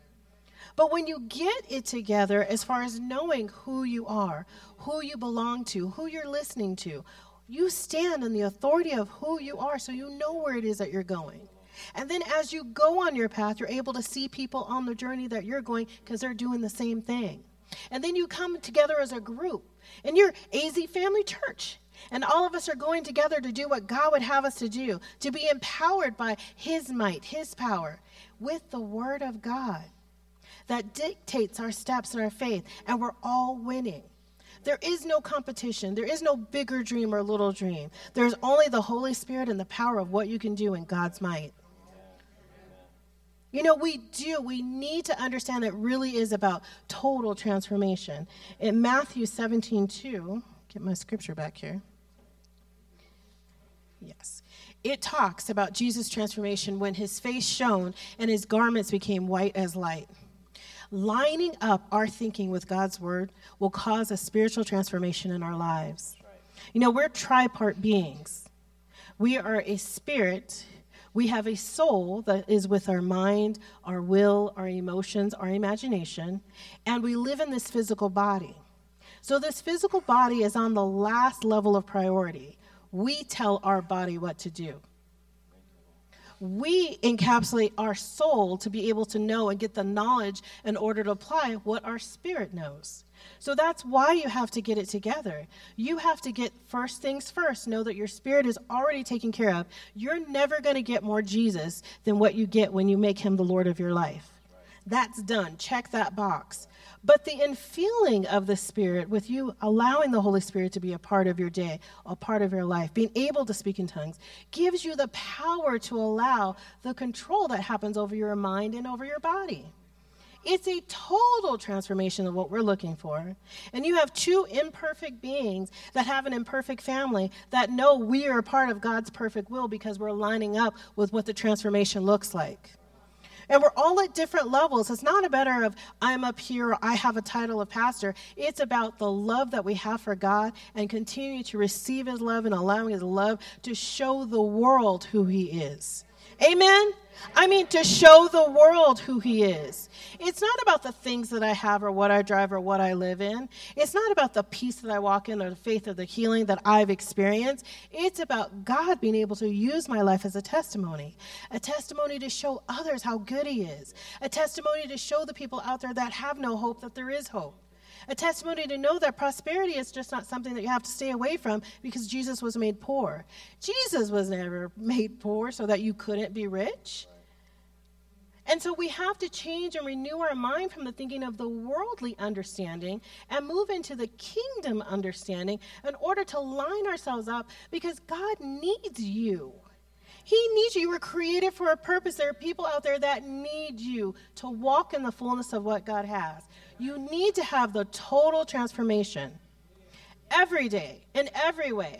Speaker 1: But when you get it together as far as knowing who you are, who you belong to, who you're listening to, you stand in the authority of who you are so you know where it is that you're going. And then as you go on your path, you're able to see people on the journey that you're going because they're doing the same thing. And then you come together as a group in your AZ Family Church. And all of us are going together to do what God would have us to do, to be empowered by his might, his power, with the word of God that dictates our steps and our faith. And we're all winning. There is no competition. There is no bigger dream or little dream. There's only the Holy Spirit and the power of what you can do in God's might. You know, we need to understand that it really is about total transformation. In Matthew 17:2, get my scripture back here. Yes. It talks about Jesus' transformation when his face shone and his garments became white as light. Lining up our thinking with God's word will cause a spiritual transformation in our lives. You know, we're tripart beings. We are a spirit. We have a soul that is with our mind, our will, our emotions, our imagination, and we live in this physical body. So this physical body is on the last level of priority. We tell our body what to do. We encapsulate our soul to be able to know and get the knowledge in order to apply what our spirit knows. So that's why you have to get it together. You have to get first things first. Know that your spirit is already taken care of. You're never going to get more Jesus than what you get when you make him the Lord of your life. That's done. Check that box. But the infilling of the Spirit, with you allowing the Holy Spirit to be a part of your day, a part of your life, being able to speak in tongues, gives you the power to allow the control that happens over your mind and over your body. It's a total transformation of what we're looking for. And you have two imperfect beings that have an imperfect family that know we are a part of God's perfect will because we're lining up with what the transformation looks like. And we're all at different levels. It's not a matter of I'm up here or I have a title of pastor. It's about the love that we have for God and continue to receive his love and allowing his love to show the world who he is. Amen? I mean, to show the world who he is. It's not about the things that I have or what I drive or what I live in. It's not about the peace that I walk in or the faith or the healing that I've experienced. It's about God being able to use my life as a testimony to show others how good he is, a testimony to show the people out there that have no hope that there is hope. A testimony to know that prosperity is just not something that you have to stay away from because Jesus was made poor. Jesus was never made poor so that you couldn't be rich. And so we have to change and renew our mind from the thinking of the worldly understanding and move into the kingdom understanding in order to line ourselves up because God needs you. He needs you. You were created for a purpose. There are people out there that need you to walk in the fullness of what God has. You need to have the total transformation every day, in every way.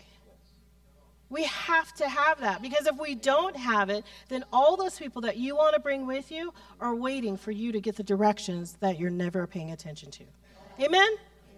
Speaker 1: We have to have that because if we don't have it, then all those people that you want to bring with you are waiting for you to get the directions that you're never paying attention to. Amen?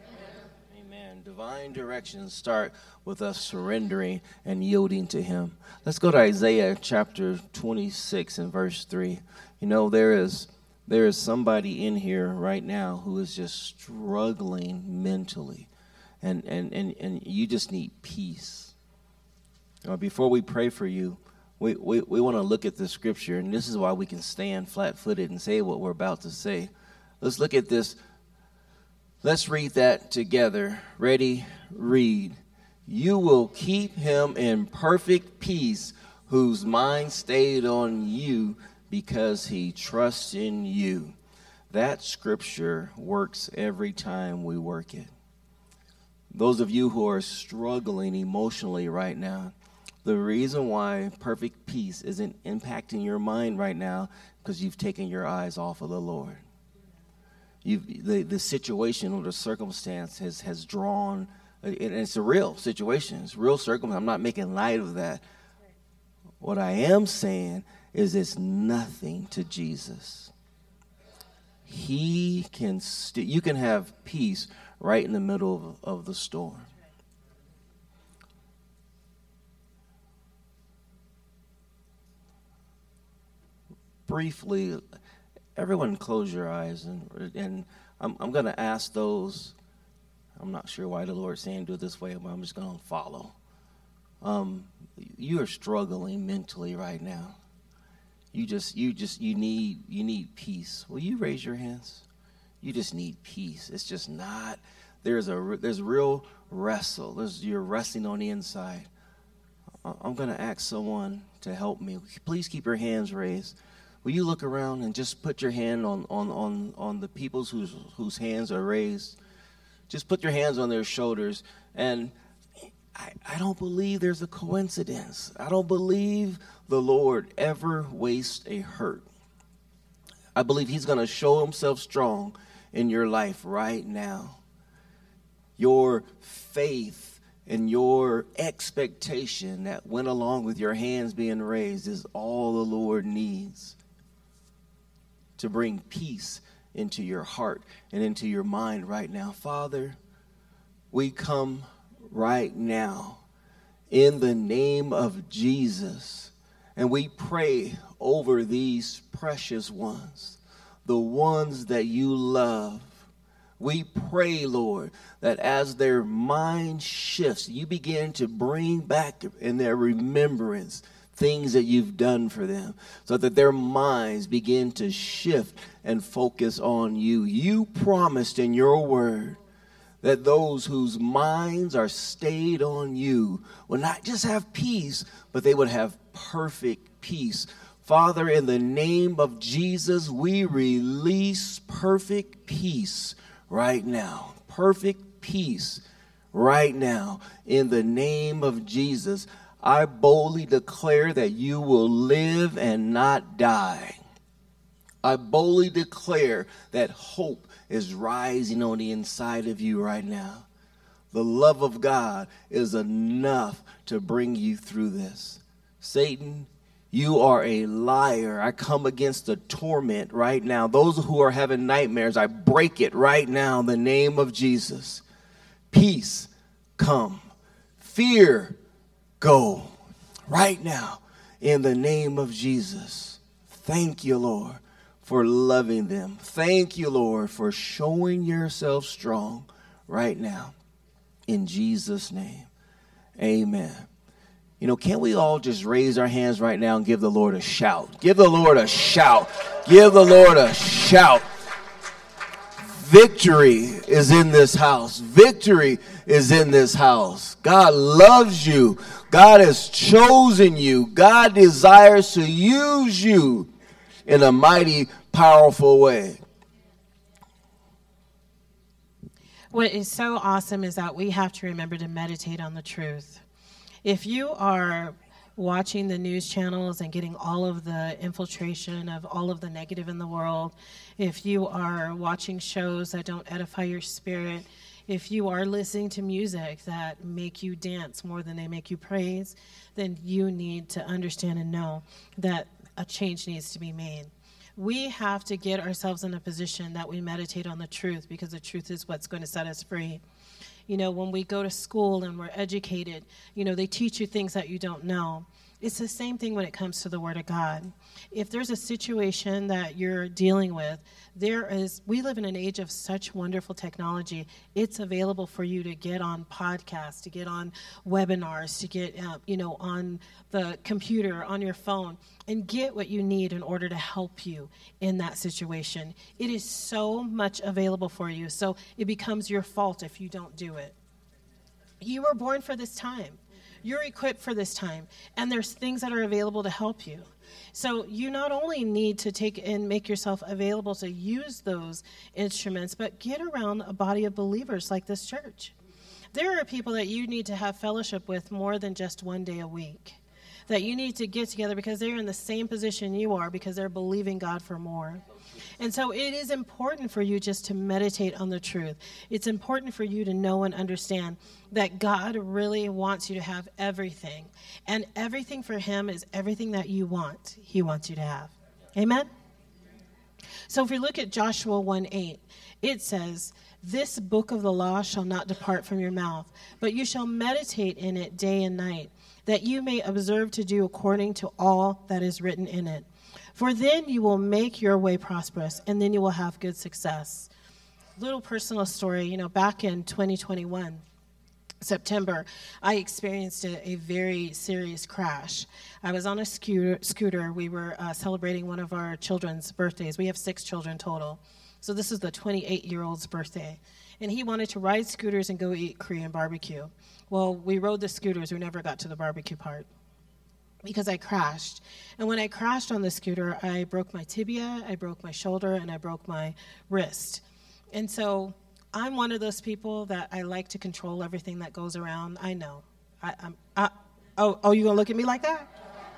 Speaker 2: Amen. Divine directions start with us surrendering and yielding to him. Let's go to Isaiah chapter 26 and verse 3. You know, there is somebody in here right now who is just struggling mentally, and you just need peace. Before we pray for you, we want to look at the scripture, and this is why we can stand flat-footed and say what we're about to say. Let's look at this. Let's read that together. Ready? Read. You will keep him in perfect peace, whose mind stayed on you because he trusts in you. That scripture works every time we work it. Those of you who are struggling emotionally right now, the reason why perfect peace isn't impacting your mind right now because you've taken your eyes off of the Lord. The situation or the circumstance has drawn, and it's a real situation. It's a real circumstance. I'm not making light of that. What I am saying is it's nothing to Jesus. He can you can have peace right in the middle of the storm. Briefly, everyone close your eyes, and I'm going to ask those. I'm not sure why the Lord's saying do it this way, but I'm just going to follow. You are struggling mentally right now. You need peace. Will you raise your hands? You just need peace. It's just not. There's real wrestle. You're wrestling on the inside. I'm going to ask someone to help me. Please keep your hands raised. Will you look around and just put your hand on the people whose hands are raised? just put your hands on their shoulders. And I don't believe there's a coincidence. I don't believe the Lord ever wastes a hurt. I believe he's going to show himself strong in your life right now. Your faith and your expectation that went along with your hands being raised is all the Lord needs to bring peace into your heart and into your mind right now. Father, we come right now in the name of Jesus, and we pray over these precious ones, the ones that you love. We pray, Lord, that as their mind shifts, you begin to bring back in their remembrance things that you've done for them, so that their minds begin to shift and focus on you. You promised in your word that those whose minds are stayed on you will not just have peace, but they would have perfect peace. Father, in the name of Jesus, we release perfect peace right now. Perfect peace right now. In the name of Jesus, I boldly declare that you will live and not die. I boldly declare that hope is rising on the inside of you right now. The love of God is enough to bring you through this. Satan, you are a liar. I come against the torment right now. Those who are having nightmares, I break it right now in the name of Jesus. Peace, come. Fear, go. Right now in the name of Jesus. Thank you, Lord, for loving them. Thank you, Lord, for showing yourself strong right now. In Jesus' name, amen. You know, can't we all just raise our hands right now and give the Lord a shout? Give the Lord a shout. Give the Lord a shout. Victory is in this house. Victory is in this house. God loves you. God has chosen you. God desires to use you in a mighty, powerful way.
Speaker 1: What is so awesome is that we have to remember to meditate on the truth. If you are watching the news channels and getting all of the infiltration of all of the negative in the world, if you are watching shows that don't edify your spirit, if you are listening to music that make you dance more than they make you praise, then you need to understand and know that a change needs to be made. We have to get ourselves in a position that we meditate on the truth, because the truth is what's going to set us free. You know, when we go to school and we're educated, you know, they teach you things that you don't know. It's the same thing when it comes to the Word of God. If there's a situation that you're dealing with, we live in an age of such wonderful technology. It's available for you to get on podcasts, to get on webinars, to get, on the computer, on your phone, and get what you need in order to help you in that situation. It is so much available for you, so it becomes your fault if you don't do it. You were born for this time. You're equipped for this time, and there's things that are available to help you. So you not only need to take and make yourself available to use those instruments, but get around a body of believers like this church. There are people that you need to have fellowship with more than just one day a week, that you need to get together because they're in the same position you are, because they're believing God for more. And so it is important for you just to meditate on the truth. It's important for you to know and understand that God really wants you to have everything. And everything for him is everything that you want. He wants you to have. Amen? So if we look at Joshua 1:8, it says, "This book of the law shall not depart from your mouth, but you shall meditate in it day and night, that you may observe to do according to all that is written in it. For then you will make your way prosperous, and then you will have good success." Little personal story, back in 2021, September, I experienced a very serious crash. I was on a scooter. We were celebrating one of our children's birthdays. We have 6 children total. So this is the 28-year-old's birthday. And he wanted to ride scooters and go eat Korean barbecue. Well, we rode the scooters. We never got to the barbecue part because I crashed. And when I crashed on the scooter, I broke my tibia, I broke my shoulder, and I broke my wrist. And so I'm one of those people that I like to control everything that goes around. I know. Oh, you gonna look at me like that?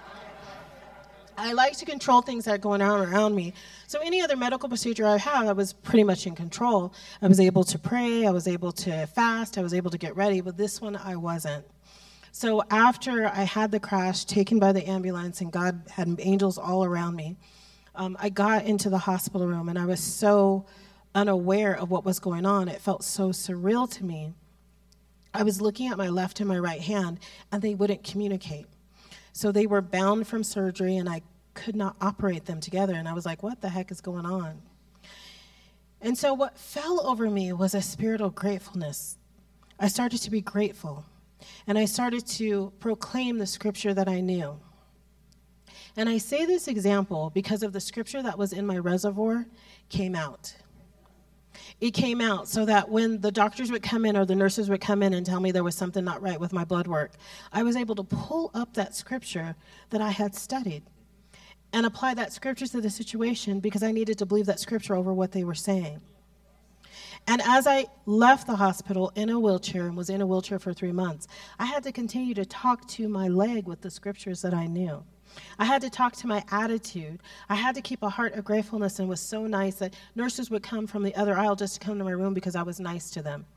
Speaker 1: I like to control things that are going on around me. So any other medical procedure I had, I was pretty much in control. I was able to pray, I was able to fast, I was able to get ready, but this one I wasn't. So after I had the crash, taken by the ambulance, and God had angels all around me, I got into the hospital room, and I was so unaware of what was going on. It felt so surreal to me. I was looking at my left and my right hand, and they wouldn't communicate. So they were bound from surgery, and I could not operate them together. And I was like, what the heck is going on? And so what fell over me was a spirit of gratefulness. I started to be grateful, and I started to proclaim the scripture that I knew. And I say this example because of the scripture that was in my reservoir came out. It came out so that when the doctors would come in or the nurses would come in and tell me there was something not right with my blood work, I was able to pull up that scripture that I had studied and apply that scripture to the situation because I needed to believe that scripture over what they were saying. And as I left the hospital in a wheelchair and was in a wheelchair for 3 months, I had to continue to talk to my leg with the scriptures that I knew. I had to talk to my attitude. I had to keep a heart of gratefulness, and was so nice that nurses would come from the other aisle just to come to my room because I was nice to them.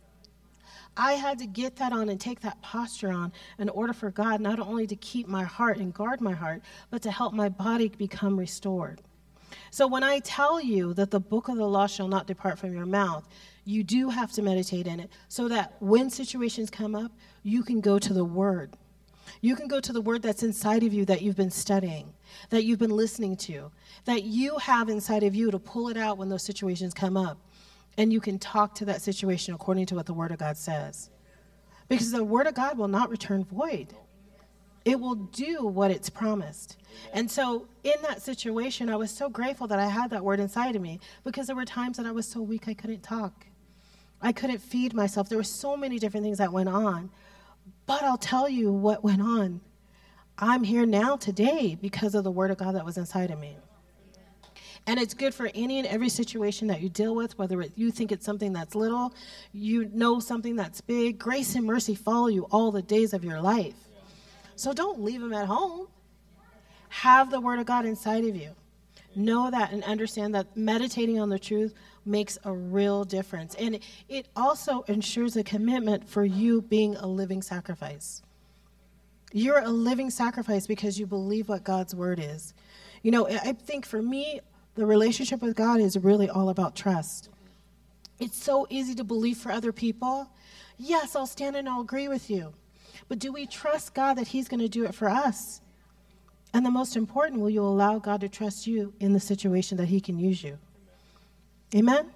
Speaker 1: I had to get that on and take that posture on in order for God not only to keep my heart and guard my heart, but to help my body become restored. So when I tell you that the book of the law shall not depart from your mouth, you do have to meditate in it so that when situations come up, you can go to the Word. You can go to the Word that's inside of you that you've been studying, that you've been listening to, that you have inside of you to pull it out when those situations come up. And you can talk to that situation according to what the Word of God says. Because the Word of God will not return void. It will do what it's promised. And so in that situation, I was so grateful that I had that Word inside of me, because there were times that I was so weak I couldn't talk. I couldn't feed myself. There were so many different things that went on. But I'll tell you what went on. I'm here now today because of the Word of God that was inside of me. And it's good for any and every situation that you deal with, whether you think it's something that's little, you know something that's big. Grace and mercy follow you all the days of your life. So don't leave them at home. Have the Word of God inside of you. Know that and understand that meditating on the truth makes a real difference. And it also ensures a commitment for you being a living sacrifice. You're a living sacrifice because you believe what God's Word is. You know, I think for me, the relationship with God is really all about trust. It's so easy to believe for other people. Yes, I'll stand and I'll agree with you. But do we trust God that He's going to do it for us? And the most important, will you allow God to trust you in the situation that He can use you? Amen?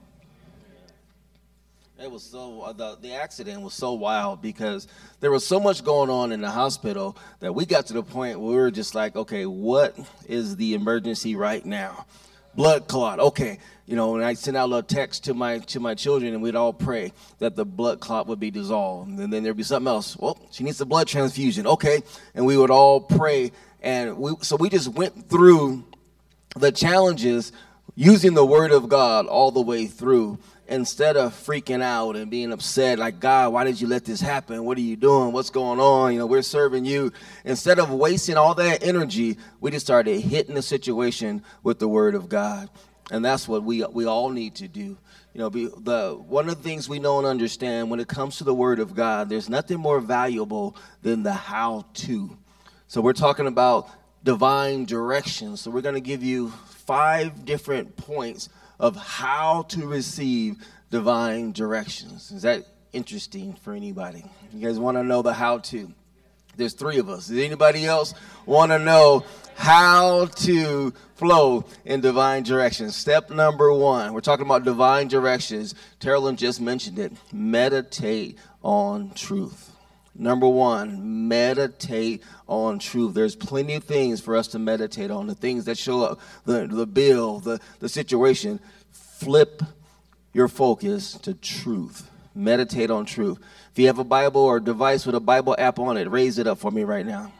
Speaker 2: It was so, the accident was so wild because there was so much going on in the hospital that we got to the point where we were just like, okay, what is the emergency right now? Blood clot. Okay. You know, and I sent out a little text to my children, and we'd all pray that the blood clot would be dissolved. And then there'd be something else. Well, she needs a blood transfusion. Okay. And we would all pray. And we just went through the challenges using the Word of God all the way through, instead of freaking out and being upset, like, God, why did you let this happen? What are you doing? What's going on? You know, we're serving you. Instead of wasting all that energy, we just started hitting the situation with the Word of God. And that's what we all need to do. You know, one of the things we know and understand when it comes to the Word of God, there's nothing more valuable than the how-to. So we're talking about divine direction. So we're going to give you 5 different points of how to receive divine directions. Is that interesting for anybody? You guys want to know the how-to? There's 3 of us. Does anybody else want to know how to flow in divine directions? Step number 1, we're talking about divine directions. Terrellyn just mentioned it. Meditate on truth. Number 1, meditate on truth. There's plenty of things for us to meditate on, the things that show up, the bill, the situation. Flip your focus to truth. Meditate on truth. If you have a Bible or a device with a Bible app on it, raise it up for me right now.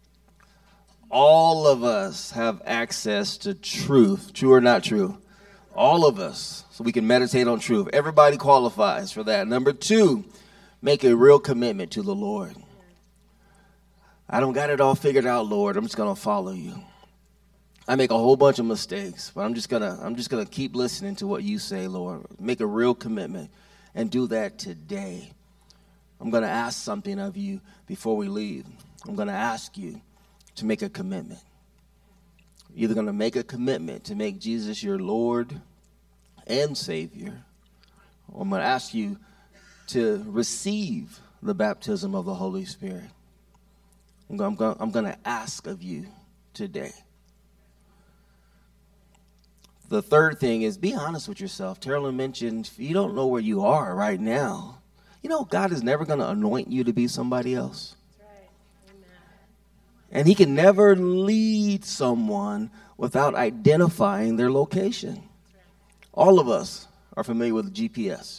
Speaker 2: All of us have access to truth. True or not true? All of us, so we can meditate on truth. Everybody qualifies for that. Number 2, make a real commitment to the Lord. I don't got it all figured out, Lord. I'm just going to follow you. I make a whole bunch of mistakes, but I'm just gonna keep listening to what you say, Lord. Make a real commitment and do that today. I'm going to ask something of you before we leave. I'm going to ask you to make a commitment. You're either going to make a commitment to make Jesus your Lord and Savior, or I'm going to ask you to receive the baptism of the Holy Spirit. I'm going to ask of you today. The third thing is be honest with yourself. Terrell mentioned you don't know where you are right now. You know, God is never going to anoint you to be somebody else.
Speaker 1: That's right. Amen.
Speaker 2: And he can never lead someone without identifying their location. All of us are familiar with GPS.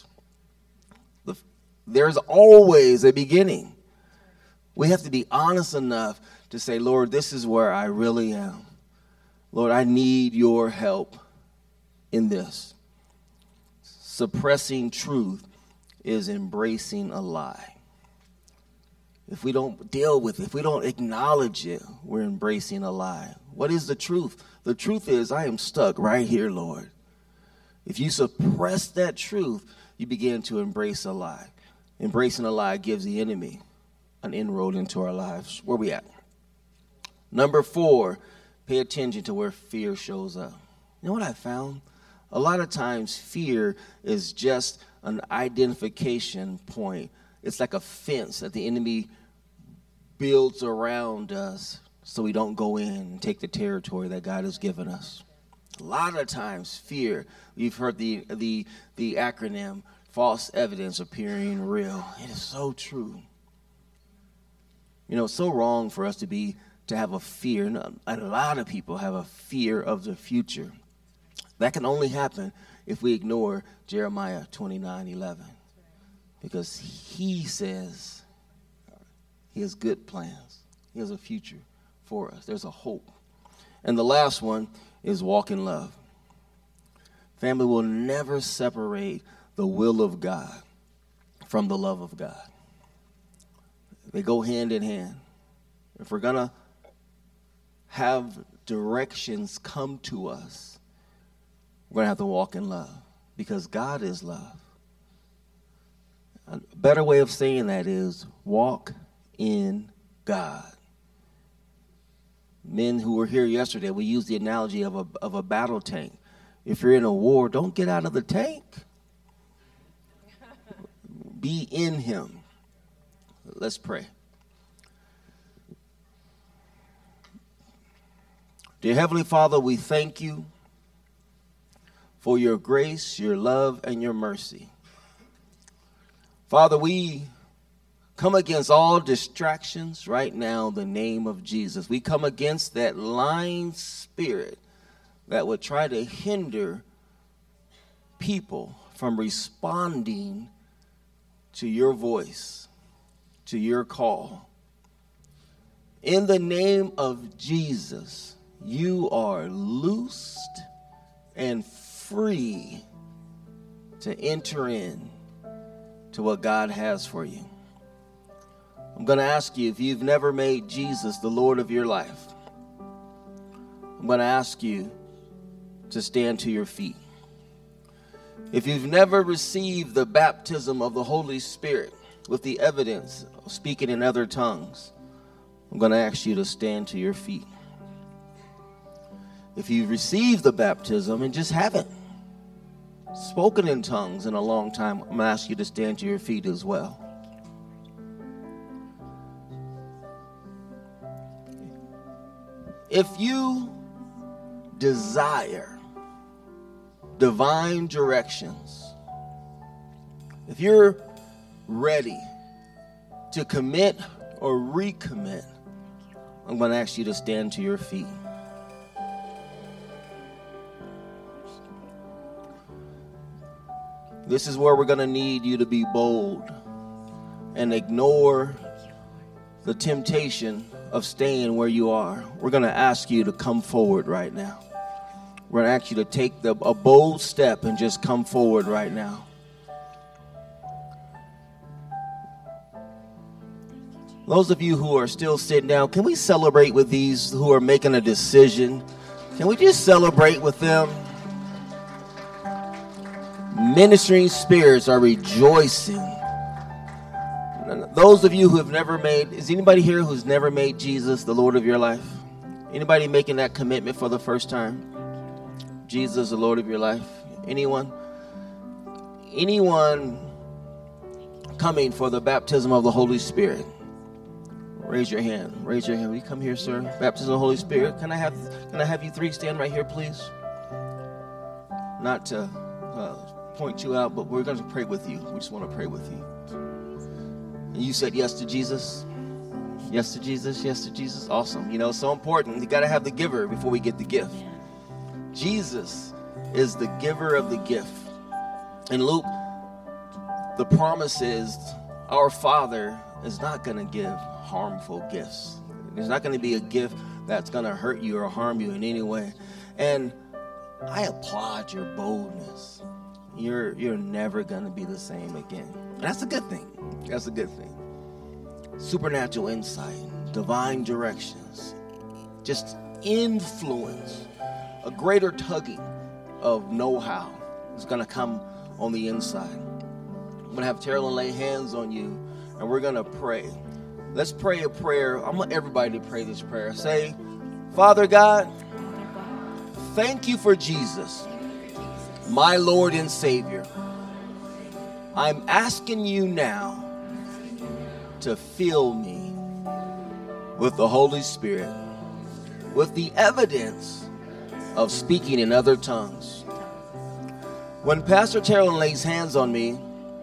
Speaker 2: There's always a beginning. We have to be honest enough to say, Lord, this is where I really am. Lord, I need your help in this. Suppressing truth is embracing a lie. If we don't deal with it, if we don't acknowledge it, we're embracing a lie. What is the truth? The truth is I am stuck right here, Lord. If you suppress that truth, you begin to embrace a lie. Embracing a lie gives the enemy an inroad into our lives. Where we at? Number 4, pay attention to where fear shows up. You know what I found? A lot of times fear is just an identification point. It's like a fence that the enemy builds around us so we don't go in and take the territory that God has given us. A lot of times fear, you've heard the acronym, false evidence appearing real. It is so true. You know, it's so wrong for us to have a fear. A lot of people have a fear of the future. That can only happen if we ignore Jeremiah 29:11. Because he says he has good plans. He has a future for us. There's a hope. And the last one is walk in love. Family will never separate the will of God from the love of God. They go hand in hand. If we're going to have directions come to us, we're going to have to walk in love because God is love. A better way of saying that is walk in God. Men who were here yesterday, we used the analogy of a battle tank. If you're in a war, don't get out of the tank. Be in him. Let's pray. Dear Heavenly Father, we thank you for your grace, your love, and your mercy. Father, we come against all distractions right now in the name of Jesus. We come against that lying spirit that would try to hinder people from responding to your voice, to your call. In the name of Jesus, you are loosed and free to enter in to what God has for you. I'm going to ask you, if you've never made Jesus the Lord of your life, I'm going to ask you to stand to your feet. If you've never received the baptism of the Holy Spirit with the evidence of speaking in other tongues, I'm going to ask you to stand to your feet. If you've received the baptism and just haven't spoken in tongues in a long time, I'm going to ask you to stand to your feet as well. If you desire divine directions, if you're ready to commit or recommit, I'm going to ask you to stand to your feet. This is where we're going to need you to be bold and ignore the temptation of staying where you are. We're going to ask you to come forward right now. we're going to ask you to take a bold step and just come forward right now. Those of you who are still sitting down, can we celebrate with these who are making a decision? Can we just celebrate with them? Ministering spirits are rejoicing. Those of you who have never made, is anybody here who's never made Jesus the Lord of your life? Anybody making that commitment for the first time? Jesus, the Lord of your life? Anyone? Anyone coming for the baptism of the Holy Spirit? Raise your hand. Raise your hand. Will you come here, sir? Baptism of the Holy Spirit. Can I have you three stand right here, please? Not to point you out, but we're going to pray with you. We just want to pray with you. And you said yes to Jesus? Yes to Jesus? Yes to Jesus? Awesome. You know, it's so important. You got to have the giver before we get the gift. Jesus is the giver of the gift. In Luke, the promise is our Father is not going to give harmful gifts. There's not going to be a gift that's going to hurt you or harm you in any way. And I applaud your boldness. You're never going to be the same again. And that's a good thing. That's a good thing. Supernatural insight, divine directions, just influence, a greater tugging of know-how is going to come on the inside. I'm going to have Carolyn lay hands on you, and we're going to pray. Let's pray a prayer. I want everybody to pray this prayer. Say, Father God, thank you for Jesus, my Lord and Savior. I'm asking you now to fill me with the Holy Spirit, with the evidence of speaking in other tongues. When Pastor Carolyn lays hands on me,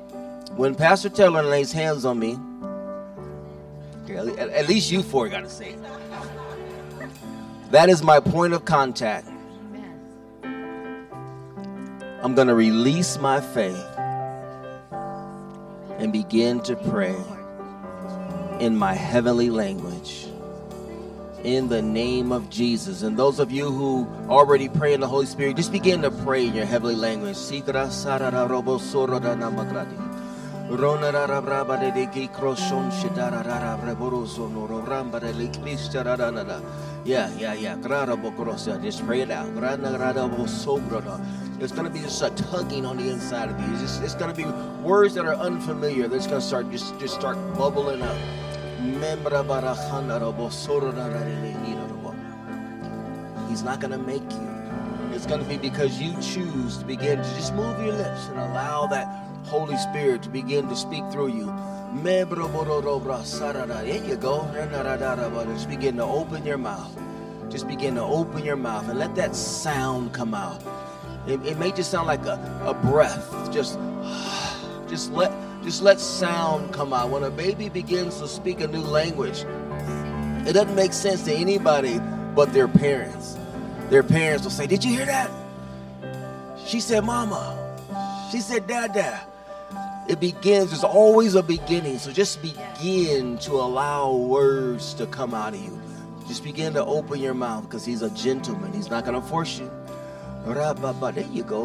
Speaker 2: okay, at least you four got to say it. That is my point of contact. I'm going to release my faith and begin to pray in my heavenly language. In the name of Jesus. And those of you who already pray in the Holy Spirit, just begin to pray in your heavenly language. Yeah. Just pray it out. It's going to be just a tugging on the inside of you. It's going to be words that are unfamiliar. That's going to start bubbling up. He's not going to make you. It's going to be because you choose to begin to just move your lips and allow that Holy Spirit to begin to speak through you. There you go. Just begin to open your mouth. Just begin to open your mouth and let that sound come out. It may just sound like a breath. Just let sound come out. When a baby begins to speak a new language, it doesn't make sense to anybody but their parents. Their parents will say, "Did you hear that? She said mama. She said dada." It begins, there's always a beginning. So just begin to allow words to come out of you. Just begin to open your mouth because he's a gentleman. He's not going to force you. There you go.